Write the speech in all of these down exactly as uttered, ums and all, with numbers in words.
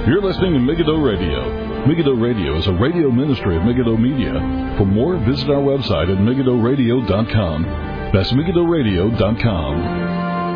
You're listening to Megiddo Radio. Megiddo Radio is a radio ministry of Megiddo Media. For more, visit our website at megiddo radio dot com. That's megiddo radio dot com.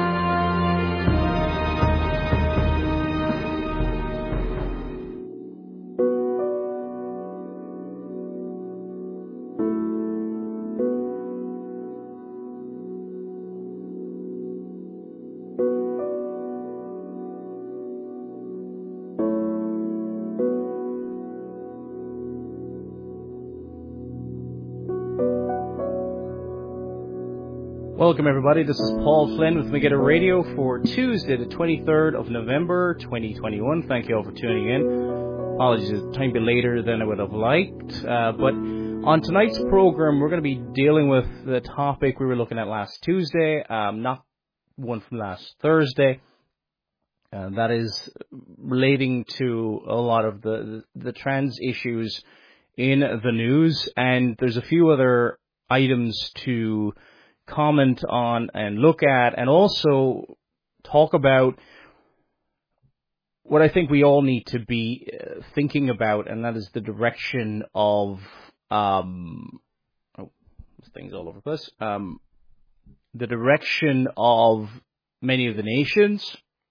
Welcome, everybody. This is Paul Flynn with Megiddo Radio for Tuesday, the twenty-third of November, twenty twenty-one. Thank you all for tuning in. Apologies, it's a tiny bit later than I would have liked. Uh, but on tonight's program, we're going to be dealing with the topic we were looking at last Tuesday, um, not one from last Thursday. Uh, that is relating to a lot of the, the, the trans issues in the news. And there's a few other items to comment on and look at, and also talk about what I think we all need to be uh, thinking about, and that is the direction of um oh things all over the place um the direction of many of the nations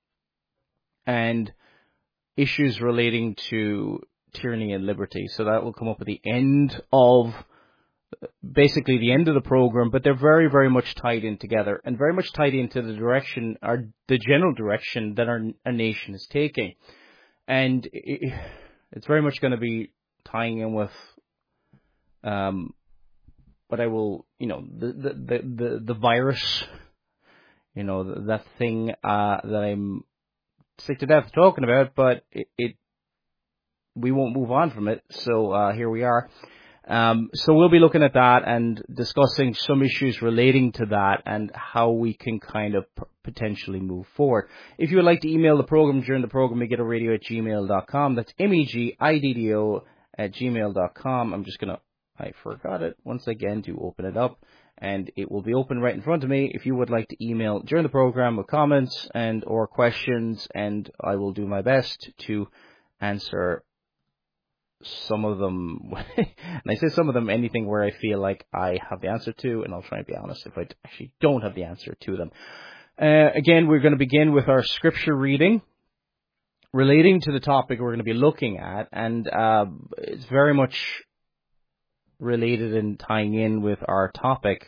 and issues relating to tyranny and liberty. So that will come up at the end of basically the end of the program, but they're very, very much tied in together and very much tied into the direction, or the general direction that our, our nation is taking. And it, it's very much going to be tying in with um, what I will, you know, the, the, the, the, the virus, you know, that thing uh, that I'm sick to death talking about, but it, it we won't move on from it. So uh, here we are. Um, so we'll be looking at that and discussing some issues relating to that and how we can kind of p- potentially move forward. If you would like to email the program during the program, megiddo radio at gmail dot com. That's M E G I D D O at gmail dot com. I'm just going to, I forgot it once again to open it up, and it will be open right in front of me if you would like to email during the program with comments and or questions, and I will do my best to answer some of them, and I say some of them, anything where I feel like I have the answer to, and I'll try and be honest if I actually don't have the answer to them. Uh, again, we're going to begin with our scripture reading relating to the topic we're going to be looking at, and uh, it's very much related and tying in with our topic.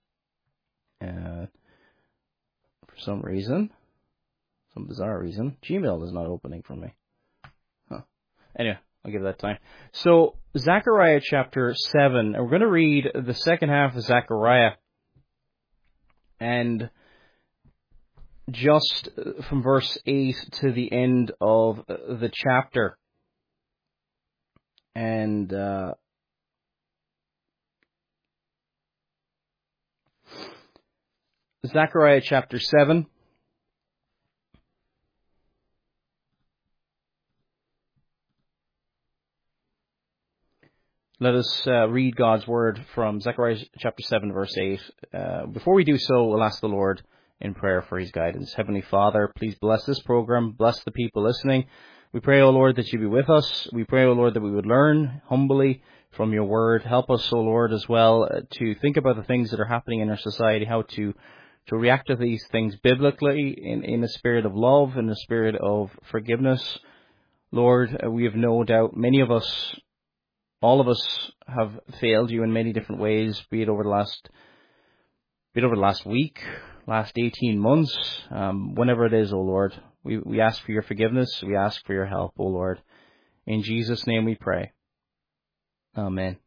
Uh, for some reason, some bizarre reason, Gmail is not opening for me. Huh. Anyway. I'll give that time. So, Zechariah chapter seven, and we're going to read the second half of Zechariah, and just from verse eight to the end of the chapter. And uh, Zechariah chapter seven. Let us uh, read God's word from Zechariah chapter seven, verse eight. Uh, before we do so, we'll ask the Lord in prayer for his guidance. Heavenly Father, please bless this program, bless the people listening. We pray, O Lord, that you be with us. We pray, O Lord, that we would learn humbly from your word. Help us, O Lord, as well, uh, to think about the things that are happening in our society, how to, to react to these things biblically, in, in a spirit of love, in a spirit of forgiveness. Lord, uh, we have no doubt many of us, all of us have failed you in many different ways, be it over the last, be it over the last week, last eighteen months, um, whenever it is, O Lord. We, we ask for your forgiveness. We ask for your help, O Lord. In Jesus' name we pray. Amen.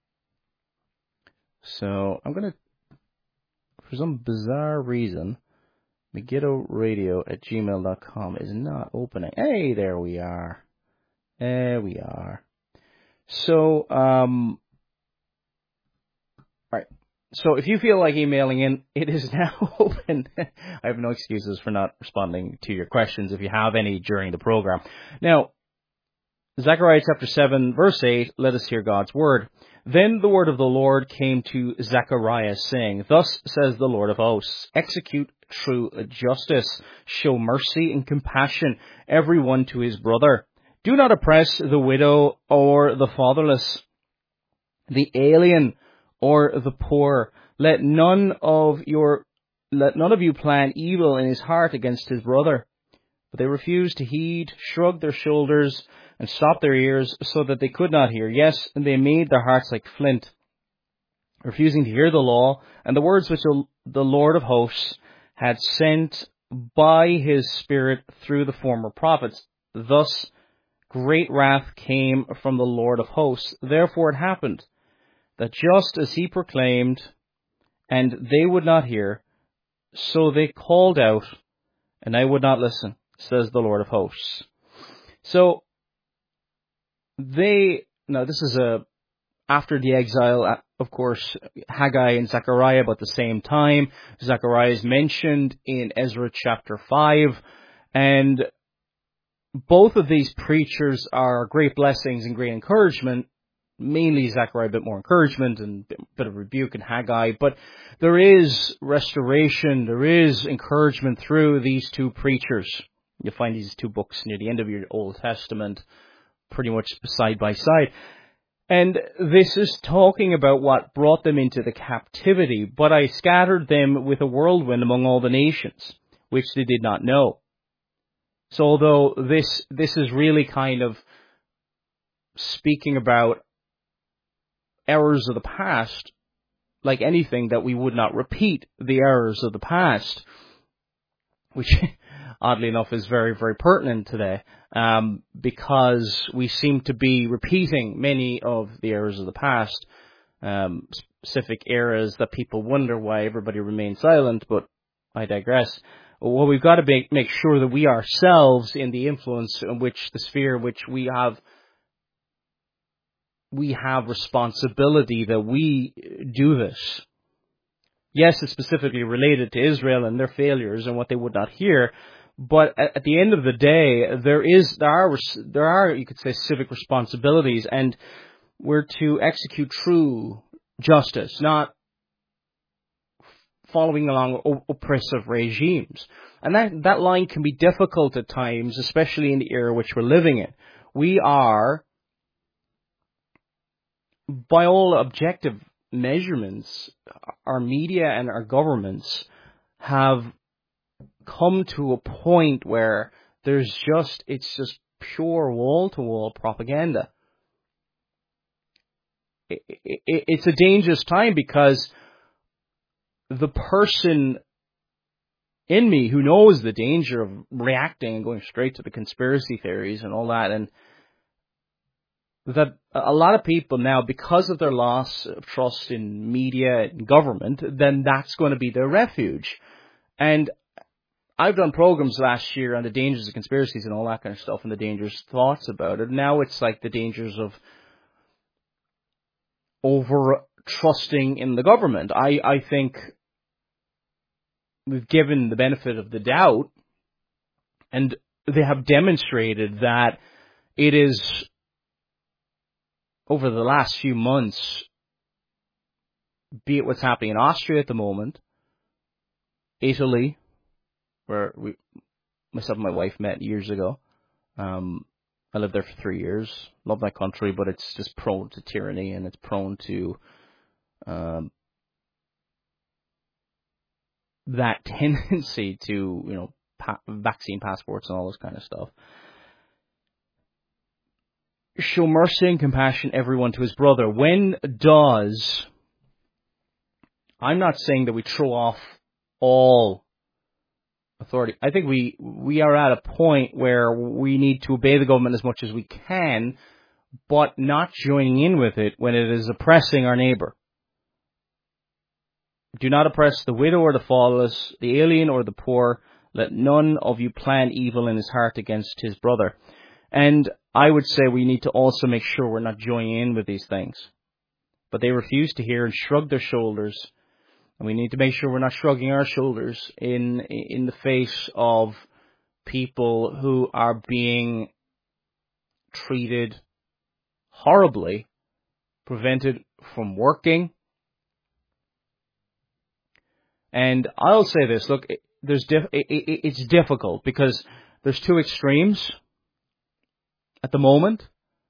So, I'm going to, for some bizarre reason, Megiddo Radio at gmail dot com is not opening. Hey, there we are. There we are. So, um, all right. So if you feel like emailing in, it is now open. I have no excuses for not responding to your questions if you have any during the program. Now, Zechariah chapter seven, verse eight, let us hear God's word. Then the word of the Lord came to Zechariah, saying, Thus says the Lord of hosts, execute true justice, show mercy and compassion, every one to his brother. Do not oppress the widow or the fatherless, the alien or the poor. Let none of your let none of you plan evil in his heart against his brother. But they refused to heed, shrugged their shoulders, and stopped their ears so that they could not hear. Yes, and they made their hearts like flint, refusing to hear the law and the words which the Lord of hosts had sent by his Spirit through the former prophets. Thus great wrath came from the Lord of hosts. Therefore it happened that just as he proclaimed, and they would not hear, so they called out, and I would not listen, says the Lord of hosts. So they, now this is a, after the exile, of course, Haggai and Zechariah about the same time. Zechariah is mentioned in Ezra chapter five, and both of these preachers are great blessings and great encouragement. Mainly Zechariah, a bit more encouragement and a bit of rebuke in Haggai, but there is restoration, there is encouragement through these two preachers. You'll find these two books near the end of your Old Testament, pretty much side by side. And this is talking about what brought them into the captivity. But I scattered them with a whirlwind among all the nations, which they did not know. So although this this is really kind of speaking about errors of the past, like anything, that we would not repeat the errors of the past, which oddly enough is very, very pertinent today, um, because we seem to be repeating many of the errors of the past, um, specific eras that people wonder why everybody remains silent, but I digress. Well, we've got to make, make sure that we ourselves, in the influence in which, the sphere in which we have we have responsibility, that we do this. Yes, it's specifically related to Israel and their failures and what they would not hear, but at, at the end of the day, there is there are there are you could say civic responsibilities, and we're to execute true justice, not following along oppressive regimes. And that that line can be difficult at times, especially in the era which we're living in. We are, by all objective measurements, our media and our governments have come to a point where there's just, it's just pure wall-to-wall propaganda. It, it, it's a dangerous time, because the person in me who knows the danger of reacting and going straight to the conspiracy theories and all that, and that a lot of people now, because of their loss of trust in media and government, then that's going to be their refuge. And I've done programs last year on the dangers of conspiracies and all that kind of stuff, and the dangerous thoughts about it. Now it's like the dangers of over trusting in the government. I, I think we've given the benefit of the doubt, and they have demonstrated that it is, over the last few months, be it what's happening in Austria at the moment, Italy, where we, myself and my wife met years ago. Um, I lived there for three years. Love that country, but it's just prone to tyranny, and it's prone to um, that tendency to, you know, pa- vaccine passports and all this kind of stuff. Show mercy and compassion, everyone, to his brother. When does, I'm not saying that we throw off all authority. I think we, we are at a point where we need to obey the government as much as we can, but not joining in with it when it is oppressing our neighbor. Do not oppress the widow or the fatherless, the alien or the poor. Let none of you plan evil in his heart against his brother. And I would say we need to also make sure we're not joining in with these things. But they refuse to hear and shrug their shoulders. And we need to make sure we're not shrugging our shoulders in in the face of people who are being treated horribly, prevented from working. And I'll say this, look, there's diff- it, it, it's difficult because there's two extremes. at the moment.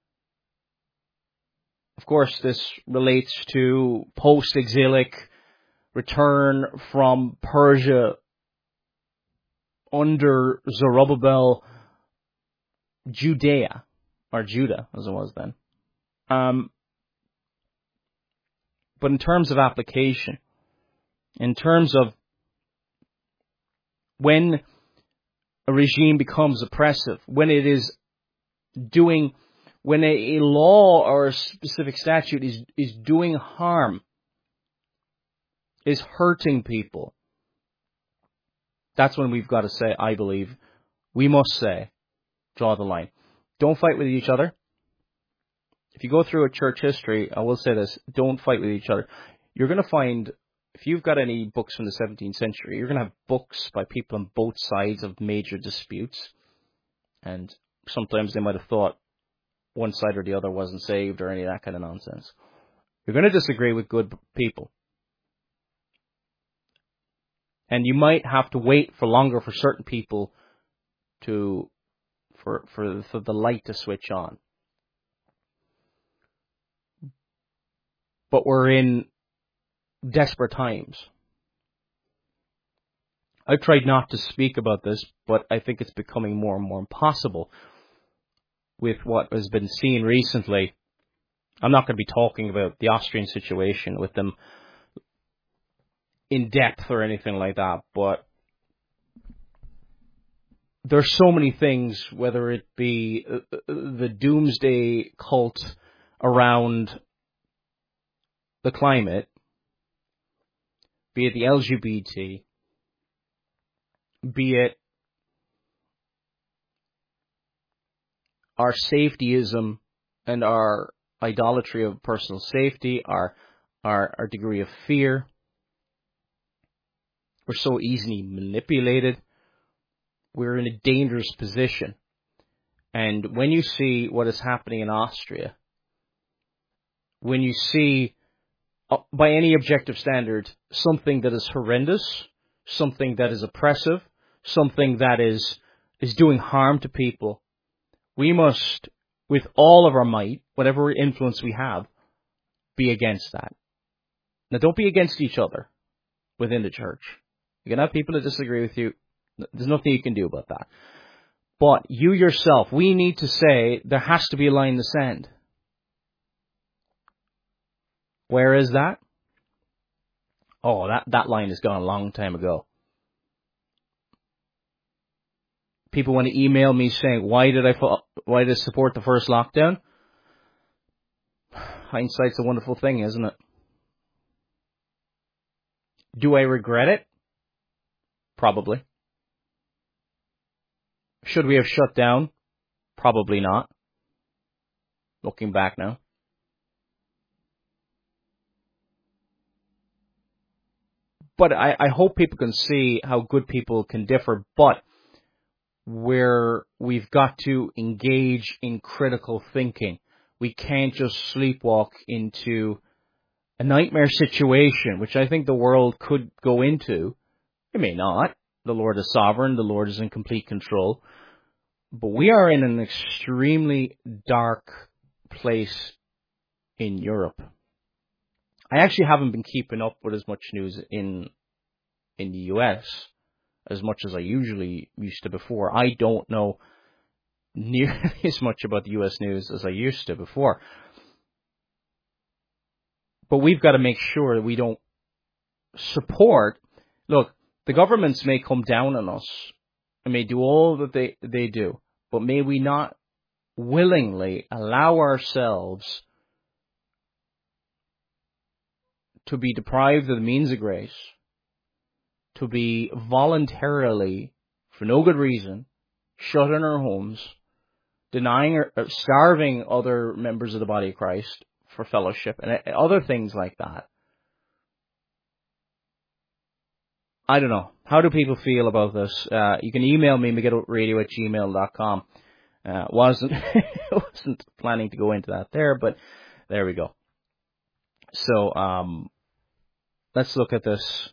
Of course, this relates to post-exilic return from Persia under Zerubbabel, Judea, or Judah, as it was then. Um, but in terms of application, in terms of when a regime becomes oppressive, when it is doing, when a, a law or a specific statute is, is doing harm, is hurting people, that's when we've got to say, I believe, we must say, draw the line. Don't fight with each other. If you go through a church history, I will say this, don't fight with each other. You're going to find, if you've got any books from the seventeenth century, you're going to have books by people on both sides of major disputes. And sometimes they might have thought one side or the other wasn't saved or any of that kind of nonsense. You're going to disagree with good people. And you might have to wait for longer for certain people to, for, for, for the light to switch on. But we're in desperate times. I've tried not to speak about this, but I think it's becoming more and more impossible with what has been seen recently. I'm not going to be talking about the Austrian situation with them in depth or anything like that, but there's so many things, whether it be the doomsday cult around the climate, be it the L G B T, be it our safetyism and our idolatry of personal safety, our, our, our degree of fear. We're so easily manipulated. We're in a dangerous position. And when you see what is happening in Austria, when you see, uh, by any objective standard, something that is horrendous, something that is oppressive, something that is is doing harm to people, we must, with all of our might, whatever influence we have, be against that. Now, don't be against each other within the church. You can have people that disagree with you. There's nothing you can do about that. But you yourself, we need to say there has to be a line in the sand. Where is that? Oh, that, that line is gone a long time ago. People want to email me saying, why did I why did I support the first lockdown? Hindsight's a wonderful thing, isn't it? Do I regret it? Probably. Should we have shut down? Probably not. Looking back now. But I, I hope people can see how good people can differ, but where we've got to engage in critical thinking. We can't just sleepwalk into a nightmare situation, which I think the world could go into. It may not. The Lord is sovereign. The Lord is in complete control. But we are in an extremely dark place in Europe. I actually haven't been keeping up with as much news in in the U S as much as I usually used to before. I don't know nearly as much about the U S news as I used to before. But we've got to make sure that we don't support. Look, the governments may come down on us and may do all that they, they do, but may we not willingly allow ourselves to be deprived of the means of grace, to be voluntarily, for no good reason, shut in our homes, denying or starving other members of the body of Christ for fellowship, and other things like that. I don't know. How do people feel about this? Uh, you can email me, megiddo radio at gmail dot com. Uh, wasn't, wasn't planning to go into that there, but there we go. So, um, let's look at this.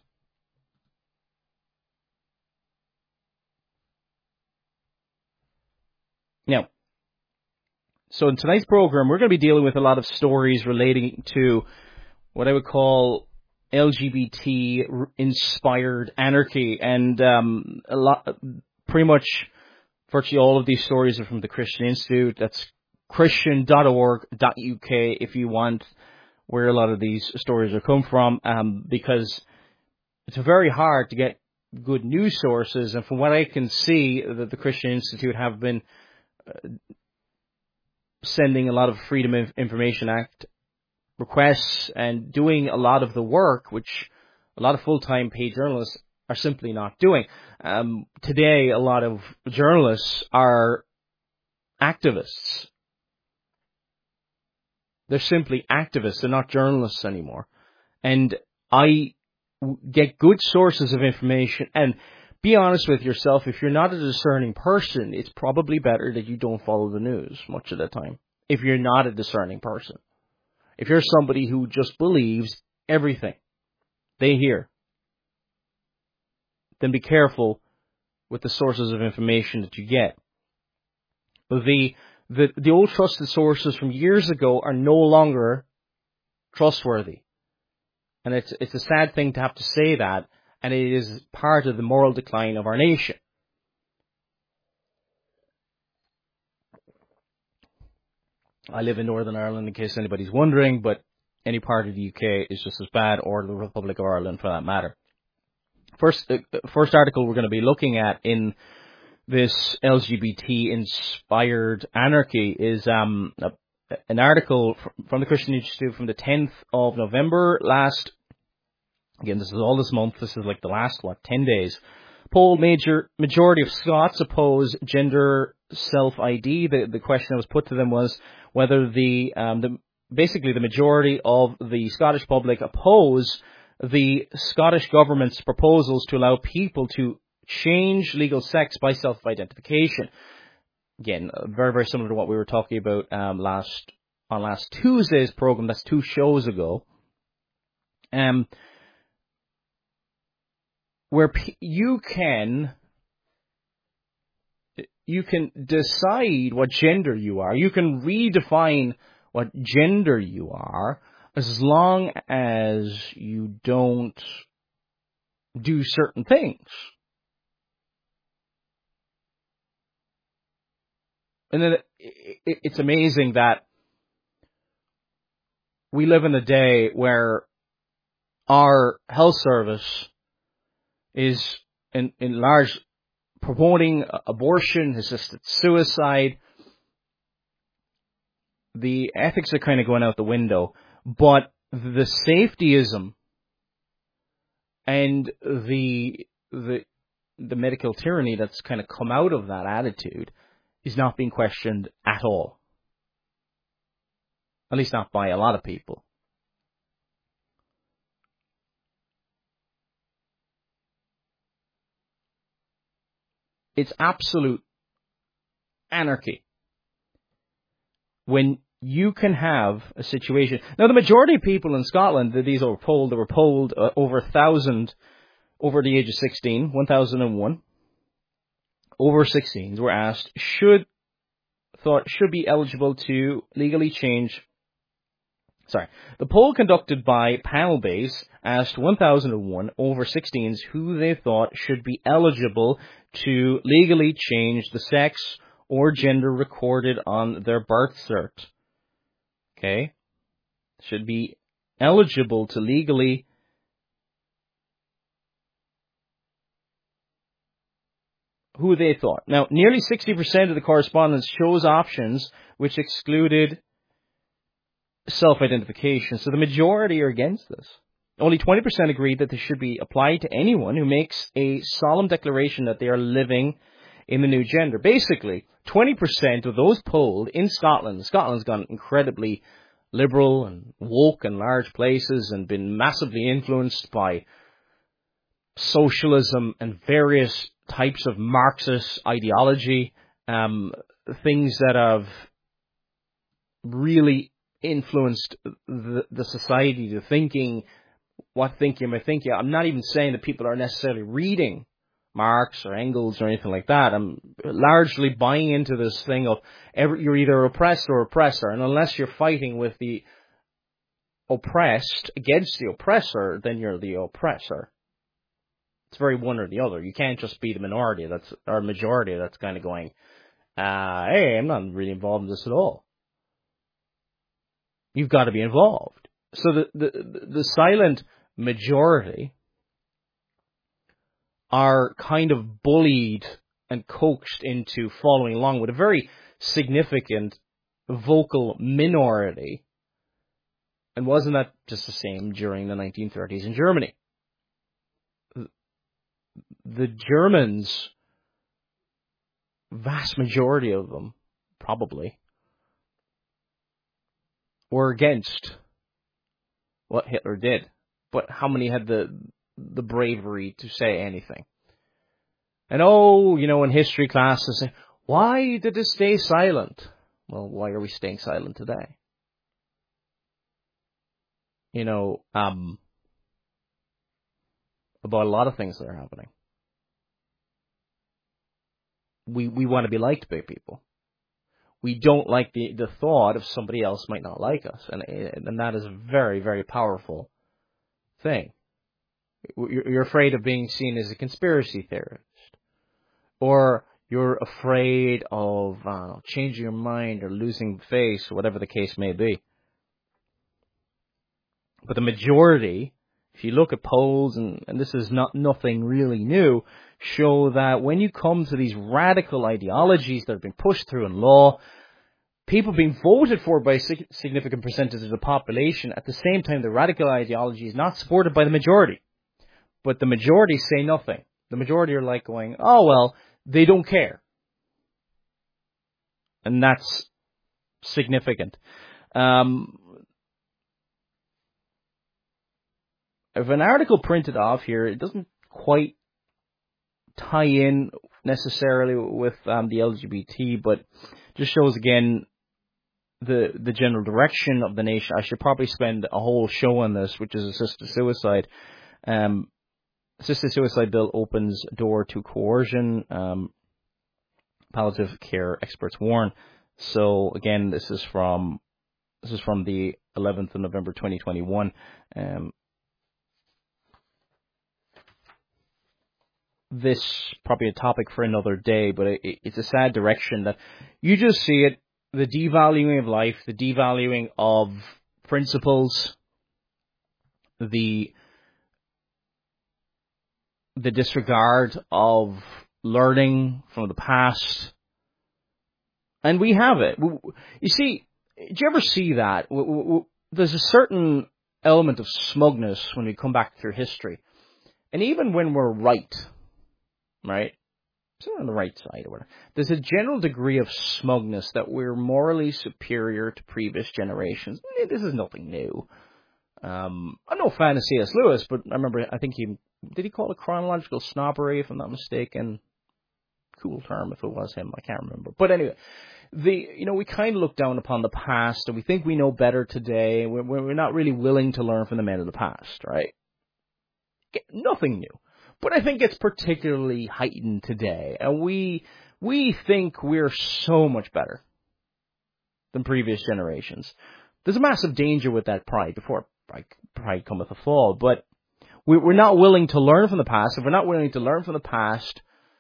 Now, So in tonight's program, we're going to be dealing with a lot of stories relating to what I would call L G B T-inspired anarchy. And um, a lot, pretty much virtually all of these stories are from the Christian Institute. That's christian dot org dot U K if you want where a lot of these stories are come from, um, because it's very hard to get good news sources. And from what I can see, that the Christian Institute have been uh, sending a lot of Freedom of Information Act requests and doing a lot of the work, which a lot of full-time paid journalists are simply not doing. Um, today, a lot of journalists are activists. They're simply activists. They're not journalists anymore. And I get good sources of information. And be honest with yourself, if you're not a discerning person, it's probably better that you don't follow the news much of the time. If you're not a discerning person. If you're somebody who just believes everything they hear, then be careful with the sources of information that you get. The, the, the old trusted sources from years ago are no longer trustworthy. And it's, it's a sad thing to have to say that, and it is part of the moral decline of our nation. I live in Northern Ireland, in case anybody's wondering, but any part of the U K is just as bad, or the Republic of Ireland for that matter. First, uh, first article we're going to be looking at in this L G B T-inspired anarchy is um, a, an article from the Christian Institute from the tenth of November last. Again, this is all this month. This is like the last, what, ten days. Poll major majority of Scots oppose gender self-I D. The, the question that was put to them was whether the, um, the basically the majority of the Scottish public oppose the Scottish government's proposals to allow people to change legal sex by self-identification. Again, very, very similar to what we were talking about um, last on last Tuesday's program. That's two shows ago. Um, where p- you can you can decide what gender you are. You can redefine what gender you are as long as you don't do certain things. And then it, it, it's amazing that we live in a day where our health service is in, in large promoting abortion, assisted suicide. The ethics are kind of going out the window, but the safetyism and the the the medical tyranny that's kind of come out of that attitude is not being questioned at all. At least not by a lot of people. It's absolute anarchy when you can have a situation. Now, the majority of people in Scotland, these were polled, they were polled uh, over a thousand over the age of sixteen, one thousand one. Over sixteens were asked should thought should be eligible to legally change. Sorry, the poll conducted by Panelbase asked one thousand one over sixteens who they thought should be eligible to legally change the sex or gender recorded on their birth cert. Okay? Should be eligible to legally who they thought. Now, nearly sixty percent of the correspondents chose options which excluded self-identification. So the majority are against this. Only twenty percent agreed that this should be applied to anyone who makes a solemn declaration that they are living in the new gender. Basically, twenty percent of those polled in Scotland, Scotland's gone incredibly liberal and woke in large places and been massively influenced by socialism and various types of Marxist ideology, um, things that have really influenced the, the society to thinking, what thinking am I thinking? I'm not even saying that people are necessarily reading Marx or Engels or anything like that. I'm largely buying into this thing of every, you're either oppressed or oppressor, and unless you're fighting with the oppressed against the oppressor, then you're the oppressor. It's very one or the other. You can't just be the minority that's or majority that's kind of going, uh, hey, I'm not really involved in this at all. You've got to be involved. So the the, the silent majority are kind of bullied and coaxed into following along with a very significant vocal minority. And wasn't that just the same during the nineteen thirties in Germany? The Germans, vast majority of them, probably, were against what Hitler did. But how many had the the bravery to say anything? And oh, you know, in history classes, say, why did it stay silent? Well, why are we staying silent today? You know, um, about a lot of things that are happening. We we want to be liked by people. We don't like the, the thought of somebody else might not like us, and and that is a very, very powerful thing. You're afraid of being seen as a conspiracy theorist, or you're afraid of uh, changing your mind or losing face, or whatever the case may be. But the majority, if you look at polls, and, and this is not nothing really new, show that when you come to these radical ideologies that have been pushed through in law, people being voted for by a significant percentage of the population, at the same time the radical ideology is not supported by the majority. But the majority say nothing. The majority are like going, oh, well, they don't care. And that's significant. Um, if an article printed off here, it doesn't quite tie in necessarily with um, the L G B T, but just shows again the the general direction of the nation. I should probably spend a whole show on this, which is assisted suicide. Um, assisted suicide bill opens door to coercion. Um, palliative care experts warn. So again, this is from this is from the eleventh of November, twenty twenty-one. Um, this probably a topic for another day, but it, it's a sad direction that you just see it. The devaluing of life, the devaluing of principles, the the disregard of learning from the past. And we have it. You see, did you ever see that? There's a certain element of smugness when we come back through history. And even when we're right, right? So we're on the right side or whatever. There's a general degree of smugness that we're morally superior to previous generations. This is nothing new. Um, I'm no fan of C S Lewis, but I remember, I think he, did he call it chronological snobbery, if I'm not mistaken? Cool term if it was him, I can't remember. But anyway, the you know, we kind of look down upon the past, and we think we know better today. We're, we're not really willing to learn from the men of the past, right? Nothing new. But I think it's particularly heightened today, and we we think we're so much better than previous generations. There's a massive danger with that pride, before pride cometh a fall, but we're not willing to learn from the past. If we're not willing to learn from the past,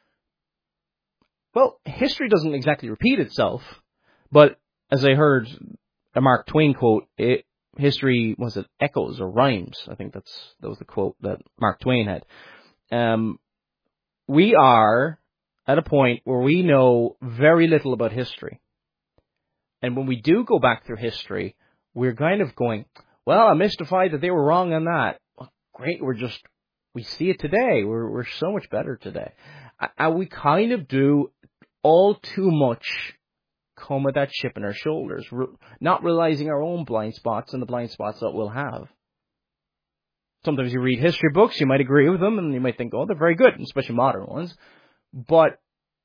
well, history doesn't exactly repeat itself, but as I heard a Mark Twain quote, it, history, was it echoes or rhymes? I think that's that was the quote that Mark Twain had. Um, we are at a point where we know very little about history. And when we do go back through history, we're kind of going, well, I'm mystified that they were wrong on that. Well, great, we're just, we see it today. We're we're so much better today. And we kind of do all too much come with that chip on our shoulders, not realizing our own blind spots and the blind spots that we'll have. Sometimes you read history books, you might agree with them, and you might think, oh, they're very good, especially modern ones. But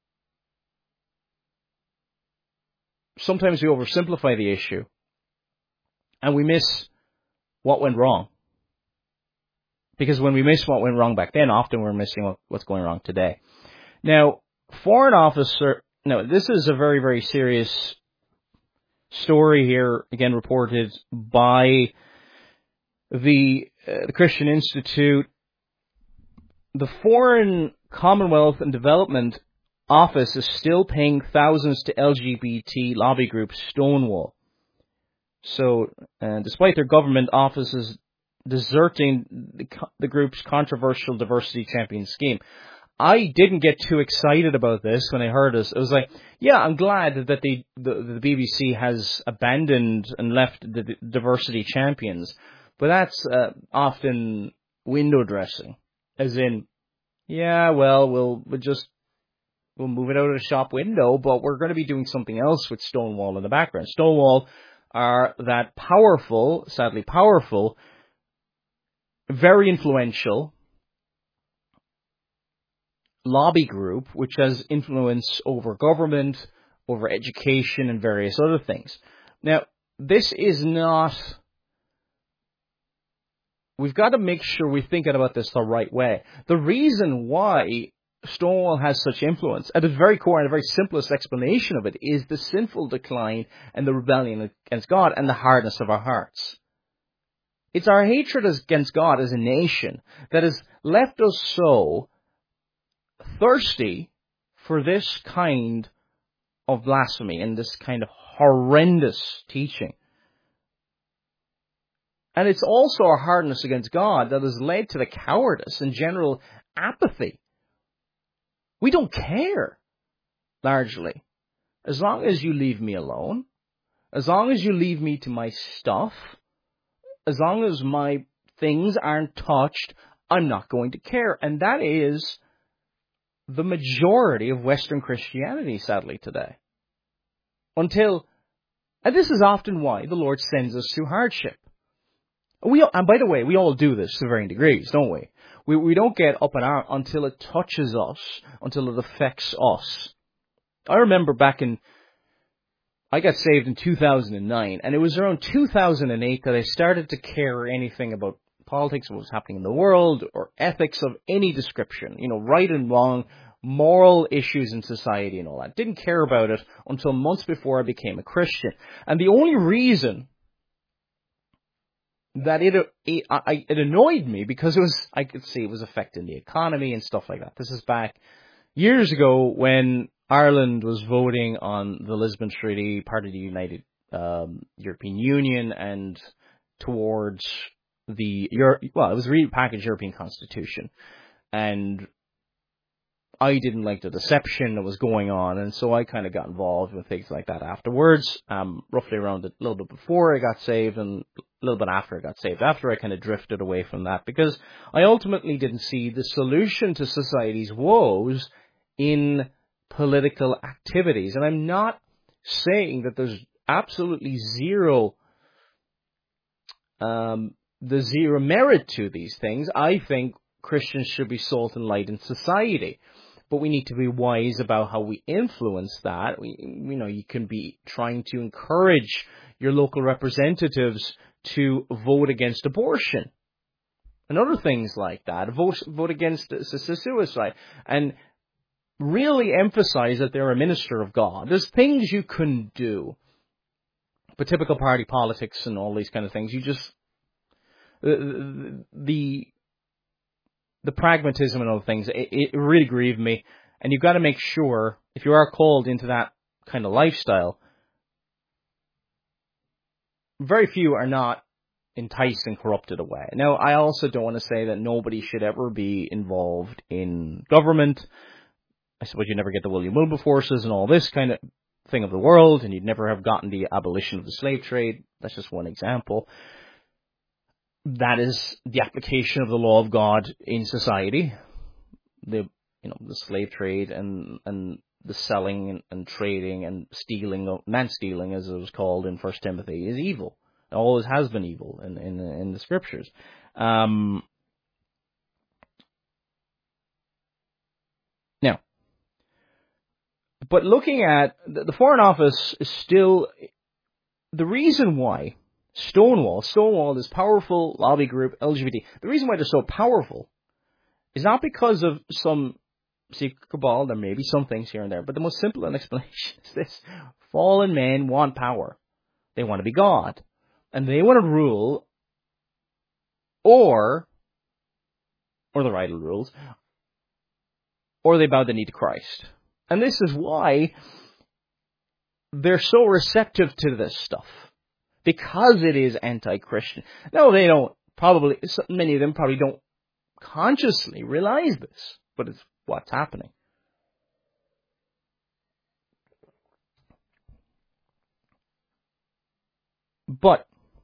sometimes we oversimplify the issue, and we miss what went wrong. Because when we miss what went wrong back then, often we're missing what, what's going wrong today. Now, Foreign Officer, no, this is a very, very serious story here, again reported by the, uh, the Christian Institute. The Foreign Commonwealth and Development Office is still paying thousands to L G B T lobby group Stonewall. So, uh, despite their government offices deserting the, the group's controversial diversity champion scheme. I didn't get too excited about this when I heard this. It was like, yeah, I'm glad that the, the, the B B C has abandoned and left the, the diversity champions. But that's uh, often window dressing. As in, yeah, well, we'll, we'll just we'll move it out of the shop window, but we're going to be doing something else with Stonewall in the background. Stonewall are that powerful, sadly powerful, very influential lobby group which has influence over government, over education, and various other things. Now, this is not... We've got to make sure we're thinking about this the right way. The reason why Stonewall has such influence, at its very core and the very simplest explanation of it, is the sinful decline and the rebellion against God and the hardness of our hearts. It's our hatred against God as a nation that has left us so thirsty for this kind of blasphemy and this kind of horrendous teaching. And it's also our hardness against God that has led to the cowardice and general apathy. We don't care, largely. As long as you leave me alone, as long as you leave me to my stuff, as long as my things aren't touched, I'm not going to care. And that is the majority of Western Christianity, sadly, today. Until, and this is often why the Lord sends us through hardship. We, and by the way, we all do this to varying degrees, don't we? We we don't get up and out until it touches us, until it affects us. I remember back in, I got saved in two thousand nine, and it was around two thousand eight that I started to care anything about politics, what was happening in the world, or ethics of any description, you know, right and wrong, moral issues in society and all that. Didn't care about it until months before I became a Christian. And the only reason that it, it I, it annoyed me, because it was, I could see it was affecting the economy and stuff like that. This is back years ago when Ireland was voting on the Lisbon Treaty, part of the United um, European Union, and towards the Euro- well, it was a repackaged European Constitution, and I didn't like the deception that was going on, and so I kind of got involved with things like that afterwards, um, roughly around a little bit before I got saved and a little bit after I got saved. After I kind of drifted away from that, because I ultimately didn't see the solution to society's woes in political activities. And I'm not saying that there's absolutely zero, um, the zero merit to these things. I think Christians should be salt and light in society. But we need to be wise about how we influence that. We, you know, you can be trying to encourage your local representatives to vote against abortion and other things like that. Vote, vote against suicide, and really emphasize that they're a minister of God. There's things you can do, but typical party politics and all these kind of things, you just the. the The pragmatism and other things, it, it really grieved me. And you've got to make sure, if you are called into that kind of lifestyle, very few are not enticed and corrupted away. Now, I also don't want to say that nobody should ever be involved in government. I suppose you never get the William Wilberforces and all this kind of thing of the world, and you'd never have gotten the abolition of the slave trade. That's just one example. That is the application of the law of God in society. The you know the slave trade and and the selling and, and trading and stealing, man stealing as it was called in First Timothy, is evil. It always has been evil in in, in the scriptures. Um, now, but looking at the, the Foreign Office is still the reason why Stonewall, Stonewall, this powerful lobby group, L G B T. The reason why they're so powerful is not because of some secret cabal. There may be some things here and there, but the most simple explanation is this. Fallen men want power. They want to be God. And they want to rule, or, or the rival rules, or they bow the knee to Christ. And this is why they're so receptive to this stuff. Because it is anti-Christian. No, they don't, probably, many of them probably don't consciously realize this, but it's what's happening. But,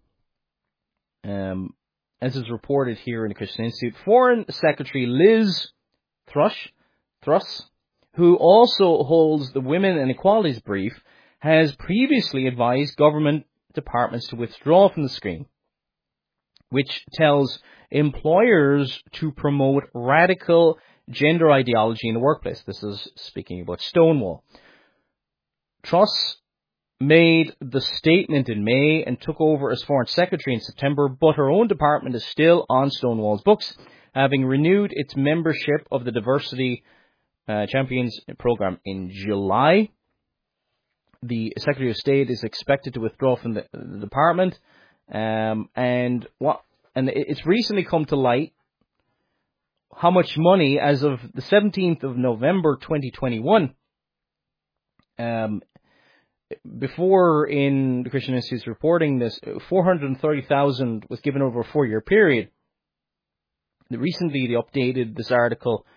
um, as is reported here in the Christian Institute, Foreign Secretary Liz Thrush, Truss, who also holds the Women and Equalities brief, has previously advised government departments to withdraw from the scheme, which tells employers to promote radical gender ideology in the workplace. This is speaking about Stonewall. Truss made the statement in May and took over as Foreign Secretary in September, but her own department is still on Stonewall's books, having renewed its membership of the Diversity uh, Champions program in July. The Secretary of State is expected to withdraw from the, the department, um, and what? And it's recently come to light how much money, as of the seventeenth of November, twenty twenty-one. Um, before in the Christian Institute's reporting this, four hundred thirty thousand was given over a four-year period. Recently, they updated this article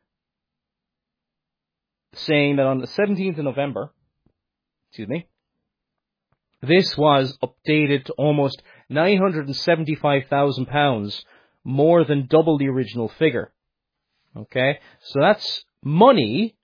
saying that on the seventeenth of November. Excuse me. This was updated to almost nine hundred seventy-five thousand pounds, more than double the original figure. Okay? So that's money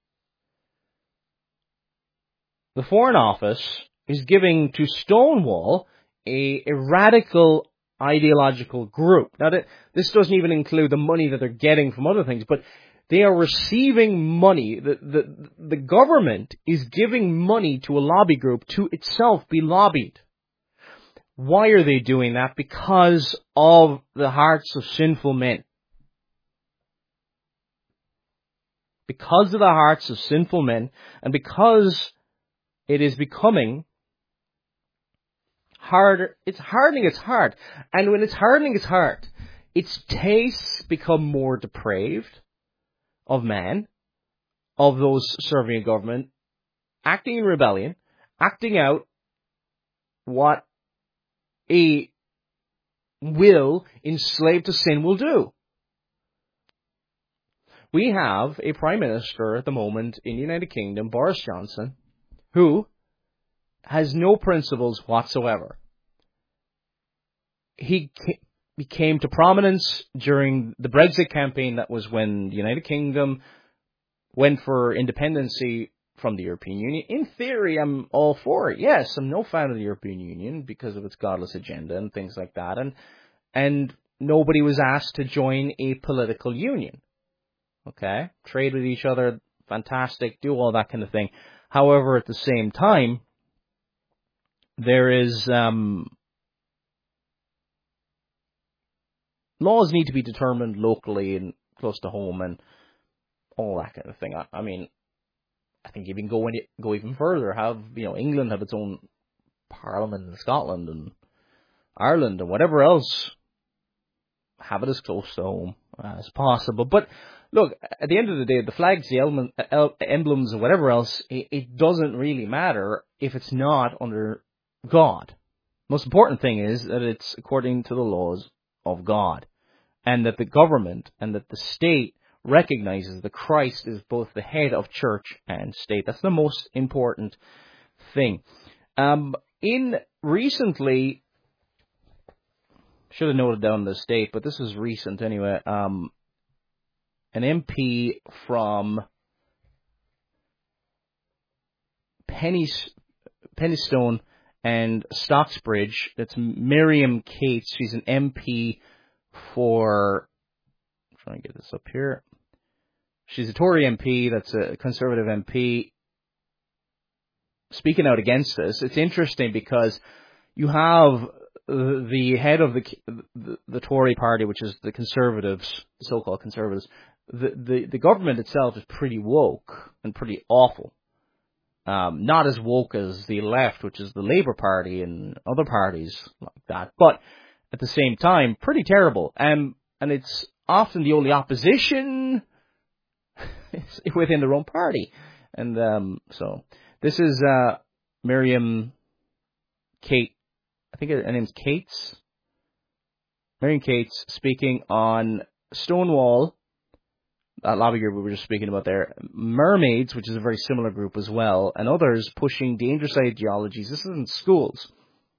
the Foreign Office is giving to Stonewall, a, a radical ideological group. Now, that, this doesn't even include the money that they're getting from other things, but they are receiving money. The, the, the government is giving money to a lobby group to itself be lobbied. Why are they doing that? Because of the hearts of sinful men. Because of the hearts of sinful men, and because it is becoming harder, it's hardening its heart. And when it's hardening its heart, its tastes become more depraved of man, of those serving a government, acting in rebellion, acting out what a will enslaved to sin will do. We have a Prime Minister at the moment in the United Kingdom, Boris Johnson, who has no principles whatsoever. He came to prominence during the Brexit campaign. That was when the United Kingdom went for independency from the European Union. In theory, I'm all for it. Yes, I'm no fan of the European Union because of its godless agenda and things like that. And and nobody was asked to join a political union. Okay? Trade with each other, fantastic, do all that kind of thing. However, at the same time, there is... Um, laws need to be determined locally and close to home and all that kind of thing. I, I mean, I think you can go in, go even further. Have, you know, England have its own parliament in Scotland and Ireland and whatever else. Have it as close to home as possible. But look, at the end of the day, the flags, the element, emblems, and whatever else, it, it doesn't really matter if it's not under God. Most important thing is that it's according to the laws of God, and that the government and that the state recognizes that Christ is both the head of church and state. That's the most important thing. Um, in recently, should have noted down the state, but this is recent anyway. Um, an M P from Penny, Pennystone and Stocksbridge, that's Miriam Cates. She's an M P for, I'm trying to get this up here. She's a Tory M P, that's a Conservative M P, speaking out against this. It's interesting because you have the head of the, the the Tory party, which is the Conservatives, the so-called Conservatives, the, the, the government itself is pretty woke and pretty awful. Um, not as woke as the left, which is the Labour Party and other parties like that, but at the same time, pretty terrible. Um, and it's often the only opposition within their own party. And um, so this is uh, Miriam Kate, I think her name's Cates. Miriam Cates speaking on Stonewall. That lobby group we were just speaking about there, Mermaids, which is a very similar group as well, and others pushing dangerous ideologies. This isn't schools,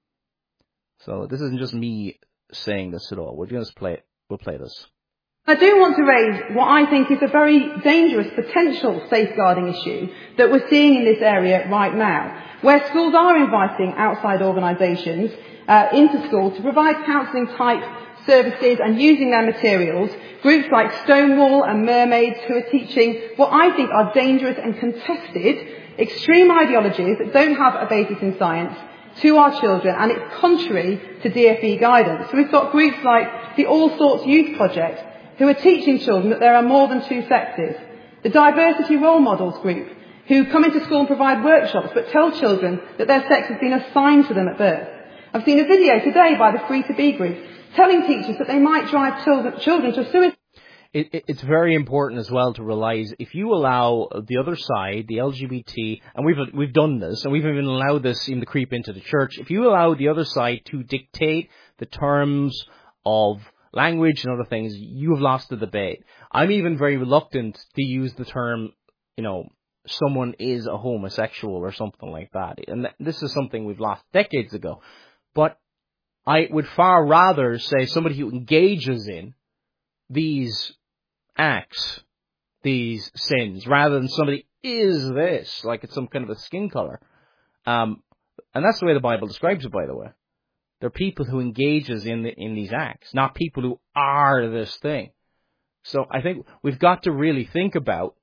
so this isn't just me saying this at all. We're going to play it. We'll play this. I do want to raise what I think is a very dangerous potential safeguarding issue that we're seeing in this area right now, where schools are inviting outside organisations uh, into schools to provide counselling type services and using their materials, groups like Stonewall and Mermaids who are teaching what I think are dangerous and contested extreme ideologies that don't have a basis in science to our children, and it's contrary to D F E guidance. So we've got groups like the All Sorts Youth Project who are teaching children that there are more than two sexes, the Diversity Role Models group who come into school and provide workshops but tell children that their sex has been assigned to them at birth. I've seen a video today by the Free to Be group telling teachers that they might drive children, children to suicide. It, it, it's very important as well to realize if you allow the other side, the L G B T, and we've we've done this, and we've even allowed this even to creep into the church, if you allow the other side to dictate the terms of language and other things, you have lost the debate. I'm even very reluctant to use the term, you know, someone is a homosexual or something like that. And this is something we've lost decades ago. But I would far rather say somebody who engages in these acts, these sins, rather than somebody is this, like it's some kind of a skin color. Um, and that's the way the Bible describes it, by the way. They're people who engages in the, in these acts, not people who are this thing. So I think we've got to really think about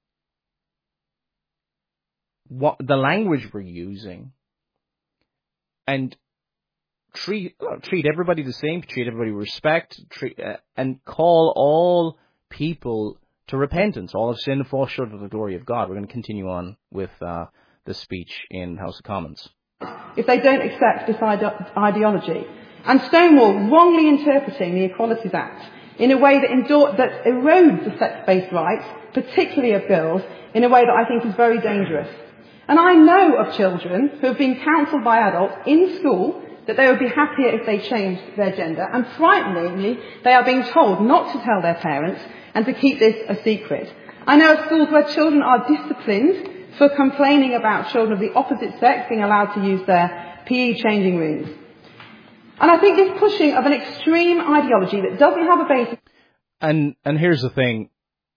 what the language we're using and treat uh, treat everybody the same, treat everybody with respect, treat, uh, and call all people to repentance. All have sinned and fall short of the glory of God. We're going to continue on with uh, this speech in House of Commons. If they don't accept this ide- ideology. And Stonewall wrongly interpreting the Equalities Act in a way that, endor- that erodes the sex-based rights, particularly of girls, in a way that I think is very dangerous. And I know of children who have been counselled by adults in school that they would be happier if they changed their gender, and frighteningly, they are being told not to tell their parents and to keep this a secret. I know of schools where children are disciplined for complaining about children of the opposite sex being allowed to use their P E changing rooms. And I think this pushing of an extreme ideology that doesn't have a basis... And, and here's the thing.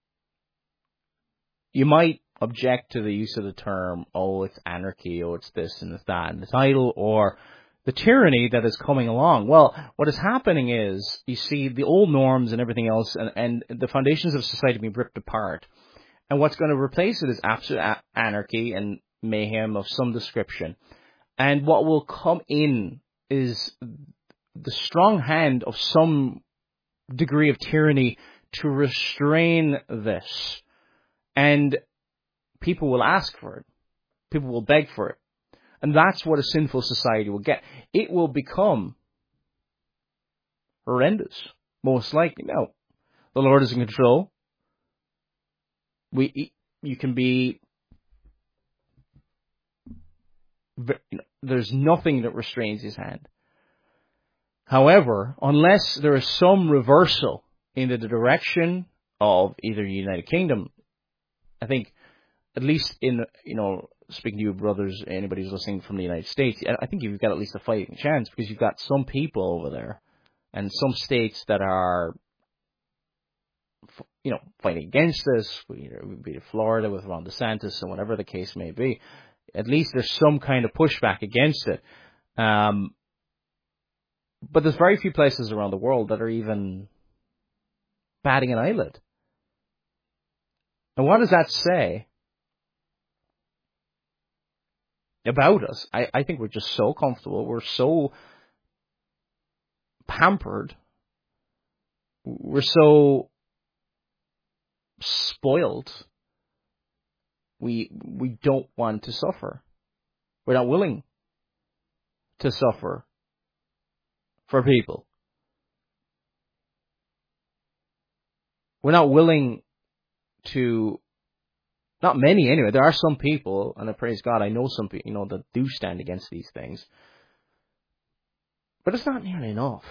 You might object to the use of the term, oh, it's anarchy, oh, it's this and it's that in the title, or the tyranny that is coming along. Well, what is happening is, you see, the old norms and everything else, and, and the foundations of society being ripped apart. And what's going to replace it is absolute a- anarchy and mayhem of some description. And what will come in is the strong hand of some degree of tyranny to restrain this. And people will ask for it. People will beg for it. And that's what a sinful society will get. It will become horrendous. Most likely. No. The Lord is in control. We, you can be, you know, there's nothing that restrains his hand. However, unless there is some reversal in the direction of either the United Kingdom, I think, at least in, you know, speaking to you brothers, anybody who's listening from the United States, I think you've got at least a fighting chance, because you've got some people over there and some states that are, you know, fighting against this, be it Florida with Ron DeSantis and whatever the case may be. At least there's some kind of pushback against it. Um, but there's very few places around the world that are even batting an eyelid. And what does that say about us? I, I think we're just so comfortable. We're so pampered, we're so spoiled, we we don't want to suffer. We're not willing to suffer for people. We're not willing to, not many anyway, there are some people, and I praise God, I know some people, you know, that do stand against these things, but it's not nearly enough.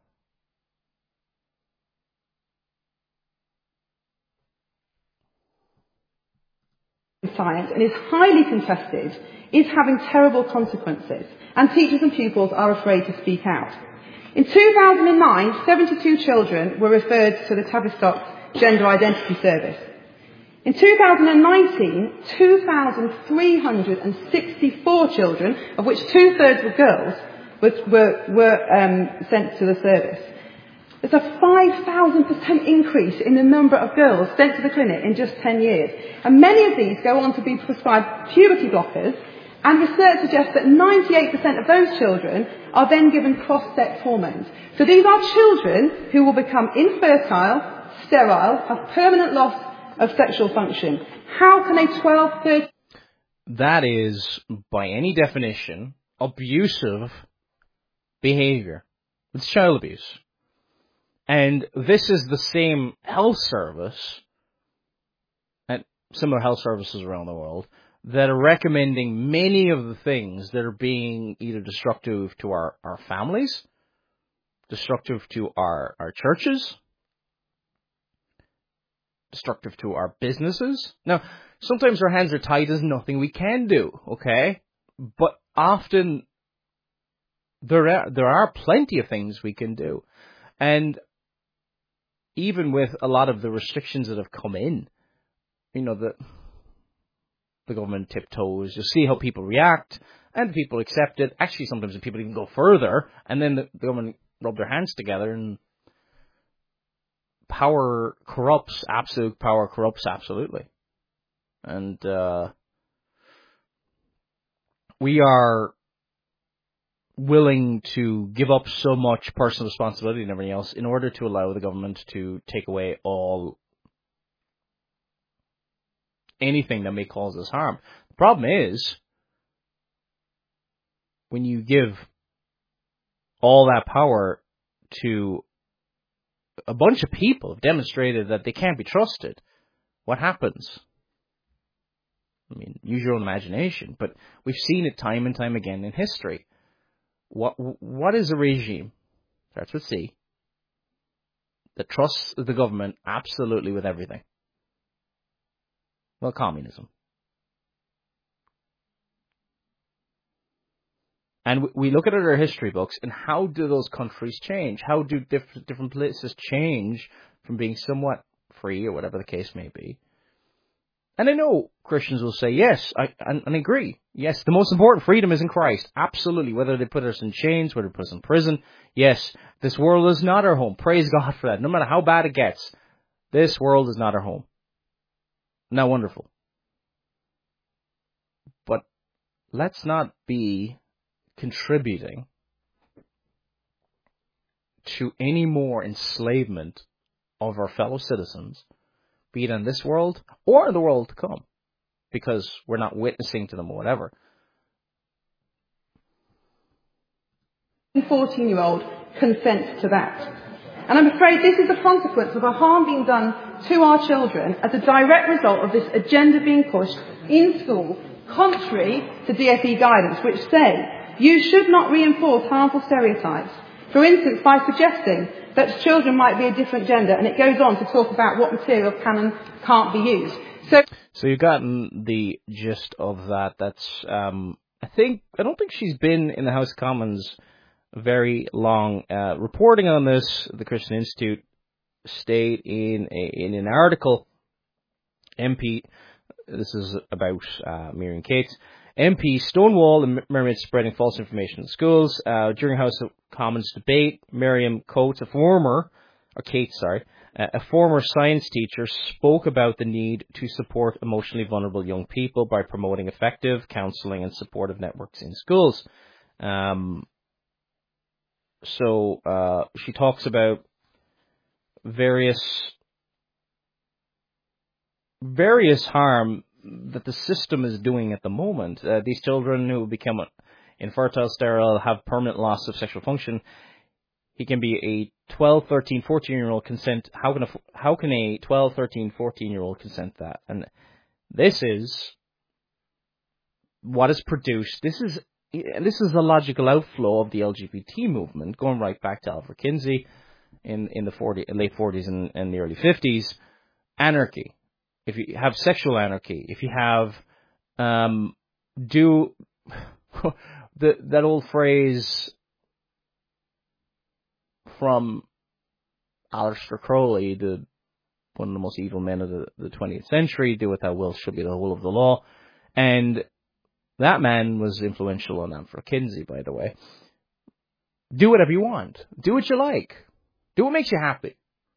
Science and is highly contested is having terrible consequences, and teachers and pupils are afraid to speak out. In two thousand nine, seventy-two children were referred to the Tavistock Gender Identity Service. In two thousand nineteen, two thousand three hundred sixty-four children, of which two-thirds were girls, were, were, were um, sent to the service. There's a five thousand percent increase in the number of girls sent to the clinic in just ten years. And many of these go on to be prescribed puberty blockers, and research suggests that ninety-eight percent of those children are then given cross-sex hormones. So these are children who will become infertile, sterile, have permanent loss of sexual function. How can a twelve, thirteen... That is, by any definition, abusive behavior. It's child abuse. And this is the same health service, and similar health services around the world, that are recommending many of the things that are being either destructive to our, our families, destructive to our, our churches, destructive to our businesses. Now, sometimes our hands are tied, there's nothing we can do, okay? But often there are, there are plenty of things we can do. And even with a lot of the restrictions that have come in, you know, the the government tiptoes, you'll see how people react, and people accept it. Actually, sometimes the people even go further, and then the, the government rub their hands together, and power corrupts, absolute power corrupts absolutely. And uh, we are willing to give up so much personal responsibility and everything else in order to allow the government to take away all anything that may cause us harm. The problem is, when you give all that power to a bunch of people who have demonstrated that they can't be trusted, what happens? I mean, use your own imagination, but we've seen it time and time again in history. What what is a regime, starts with C, that trusts the government absolutely with everything? Well, communism. And we look at it in our history books, and how do those countries change? How do different different places change from being somewhat free, or whatever the case may be? And I know Christians will say, yes, I and, and agree. Yes, the most important freedom is in Christ. Absolutely. Whether they put us in chains, whether they put us in prison. Yes, this world is not our home. Praise God for that. No matter how bad it gets, this world is not our home. Isn't that wonderful? But let's not be contributing to any more enslavement of our fellow citizens, be it in this world or in the world to come, because we're not witnessing to them or whatever. fourteen-year-old consents to that. And I'm afraid this is a consequence of a harm being done to our children as a direct result of this agenda being pushed in school, contrary to D F E guidance, which say you should not reinforce harmful stereotypes. For instance, by suggesting that children might be a different gender, and it goes on to talk about what material can and can't be used. So, so you've gotten the gist of that. That's, um, I think, I don't think she's been in the House of Commons very long. Uh, reporting on this, the Christian Institute state in a, in an article, M P, this is about uh, Miriam Cates, M P Stonewall and Miriam spreading false information in schools. Uh, during House of Commons debate, Miriam Coates, a former, or Kate, sorry, uh, a former science teacher, spoke about the need to support emotionally vulnerable young people by promoting effective counselling and supportive networks in schools. Um, So uh, she talks about various various harm that the system is doing at the moment. Uh, these children who become infertile, sterile, have permanent loss of sexual function. He can be a twelve, thirteen, fourteen-year-old consent. How can a how can a twelve, thirteen, fourteen-year-old consent that? And this is what is produced. This is this is the logical outflow of the L G B T movement, going right back to Alfred Kinsey in in the forty, late forties and, and the early fifties. Anarchy. If you have sexual anarchy, if you have um, do the that old phrase from Aleister Crowley, the one of the most evil men of the, the twentieth century, do what thou wilt shall be the will of the law. And that man was influential on Alfred Kinsey, by the way. Do whatever you want. Do what you like. Do what makes you happy.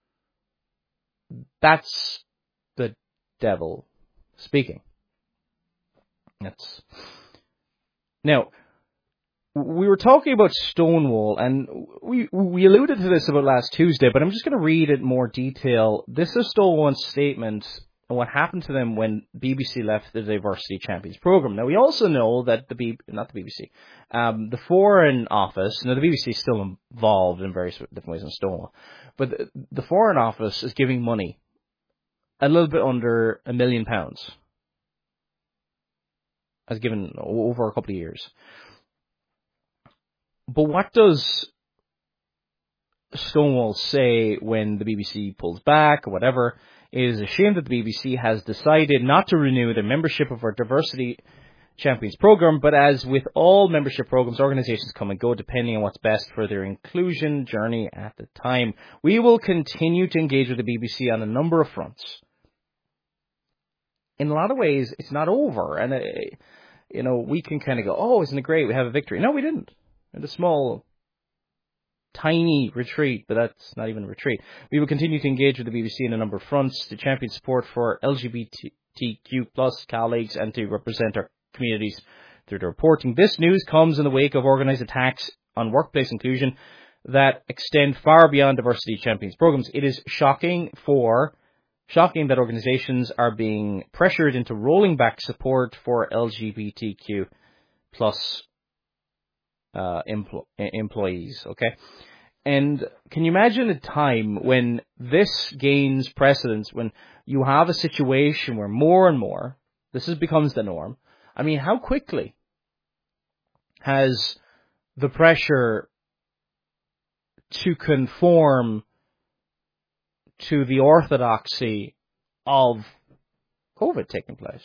That's the devil speaking. That's now. We were talking about Stonewall, and we we alluded to this about last Tuesday, but I'm just going to read it in more detail. This is Stonewall's statement on what happened to them when B B C left the Diversity Champions program. Now, we also know that the B, not the B B C, um, the Foreign Office, now the B B C is still involved in various different ways in Stonewall, but the, the Foreign Office is giving money, a little bit under a million pounds, has given over a couple of years. But what does Stonewall say when the B B C pulls back or whatever? It is a shame that the B B C has decided not to renew their membership of our Diversity Champions program, but as with all membership programs, organizations come and go depending on what's best for their inclusion journey at the time. We will continue to engage with the B B C on a number of fronts. In a lot of ways, it's not over. And, uh, you know, we can kind of go, oh, isn't it great? We have a victory. No, we didn't. And a small, tiny retreat, but that's not even a retreat. We will continue to engage with the B B C in a number of fronts to champion support for L G B T Q plus colleagues and to represent our communities through the reporting. This news comes in the wake of organised attacks on workplace inclusion that extend far beyond Diversity Champions programs. It is shocking for shocking that organisations are being pressured into rolling back support for L G B T Q plus Uh, empl- employees, okay? And can you imagine a time when this gains precedence, when you have a situation where more and more, this is, becomes the norm? I mean, how quickly has the pressure to conform to the orthodoxy of COVID taking place?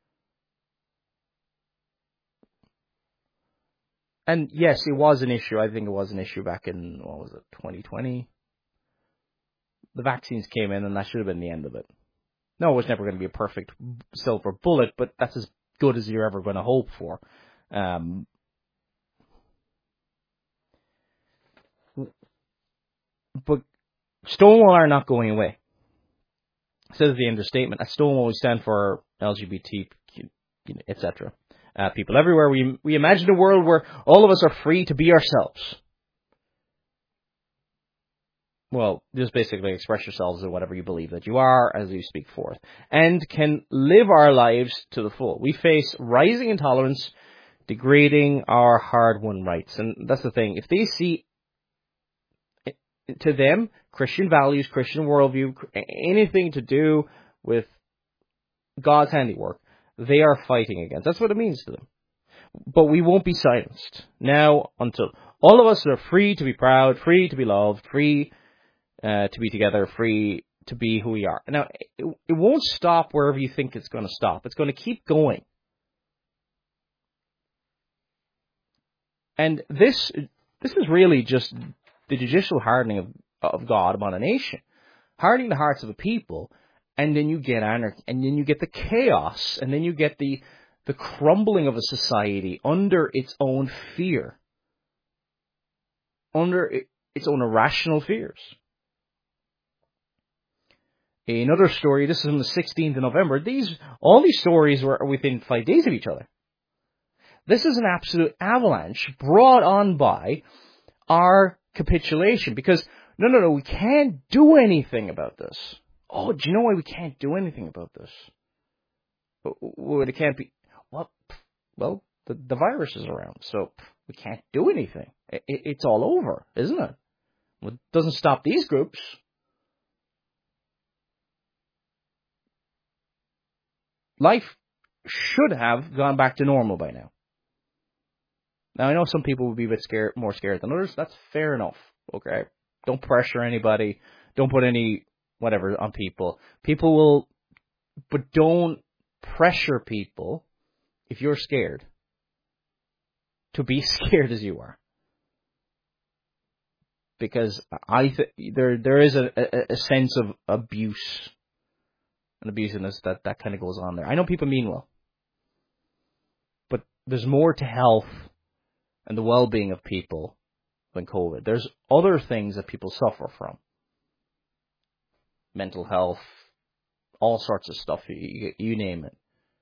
And yes, it was an issue. I think it was an issue back in, what was it, twenty twenty? The vaccines came in, and that should have been the end of it. No, it was never going to be a perfect silver bullet, but that's as good as you're ever going to hope for. Um, but Stonewall are not going away. It says the understatement. At Stonewall, we stand for L G B T, et cetera. Uh, people everywhere. We we imagine a world where all of us are free to be ourselves. Well, just basically express yourselves in whatever you believe that you are as you speak forth, and can live our lives to the full. We face rising intolerance, degrading our hard-won rights. And that's the thing. If they see, to them, Christian values, Christian worldview, anything to do with God's handiwork, they are fighting against. That's what it means to them. But we won't be silenced now until all of us are free to be proud, free to be loved, free uh, to be together, free to be who we are. Now, it, it won't stop wherever you think it's going to stop. It's going to keep going. And this this is really just the judicial hardening of, of God upon a nation, hardening the hearts of a people. And then you get anarchy, and then you get the chaos, and then you get the the crumbling of a society under its own fear, under its own irrational fears. Another story, this is on the sixteenth of November, these all these stories were within five days of each other. This is an absolute avalanche brought on by our capitulation because, no, no, no, we can't do anything about this. Oh, do you know why we can't do anything about this? Well, it can't be, well, well the, the virus is around, so we can't do anything. It, it, it's all over, isn't it? Well, it doesn't stop these groups. Life should have gone back to normal by now. Now, I know some people would be a bit scared, more scared than others. That's fair enough. Okay? Don't pressure anybody. Don't put any whatever on people. People will, but don't pressure people if you're scared to be scared as you are. Because I th- there there is a, a, a sense of abuse and abusiveness that, that kind of goes on there. I know people mean well, but there's more to health and the well-being of people than COVID. There's other things that people suffer from. Mental health, all sorts of stuff, you, you name it.